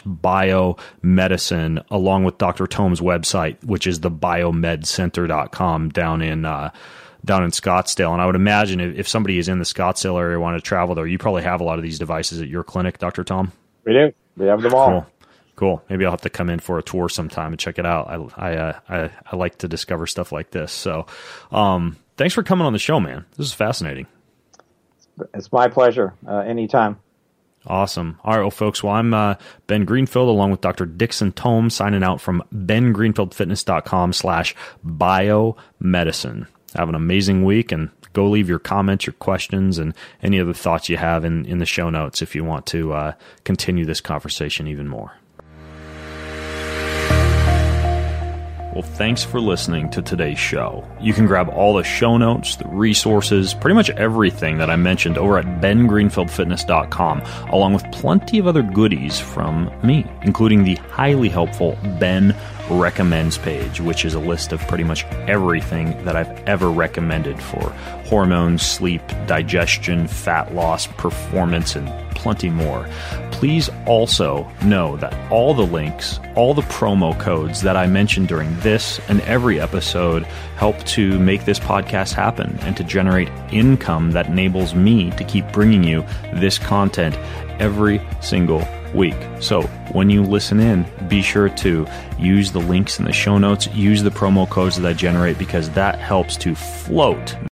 biomedicine, along with Doctor Tome's website, which is the biomedcenter dot com down in uh, down in Scottsdale. And I would imagine if, if somebody is in the Scottsdale area, want to travel there, you probably have a lot of these devices at your clinic, Doctor Tom? We do. We have them all. Cool. Cool. Maybe I'll have to come in for a tour sometime and check it out. I I uh, I, I like to discover stuff like this. So um, thanks for coming on the show, man. This is fascinating. It's my pleasure. Uh, anytime. Awesome. All right, well, folks, well, I'm uh, Ben Greenfield, along with Doctor Dixon Tome, signing out from bengreenfieldfitness.com slash biomedicine. Have an amazing week, and go leave your comments, your questions, and any other thoughts you have in, in the show notes if you want to uh, continue this conversation even more. Well, thanks for listening to today's show. You can grab all the show notes, the resources, pretty much everything that I mentioned over at ben greenfield fitness dot com, along with plenty of other goodies from me, including the highly helpful Ben Recommends page, which is a list of pretty much everything that I've ever recommended for hormones, sleep, digestion, fat loss, performance, and plenty more. Please also know that all the links, all the promo codes that I mentioned during this and every episode help to make this podcast happen and to generate income that enables me to keep bringing you this content every single week. So when you listen in, be sure to use the links in the show notes, use the promo codes that I generate, because that helps to float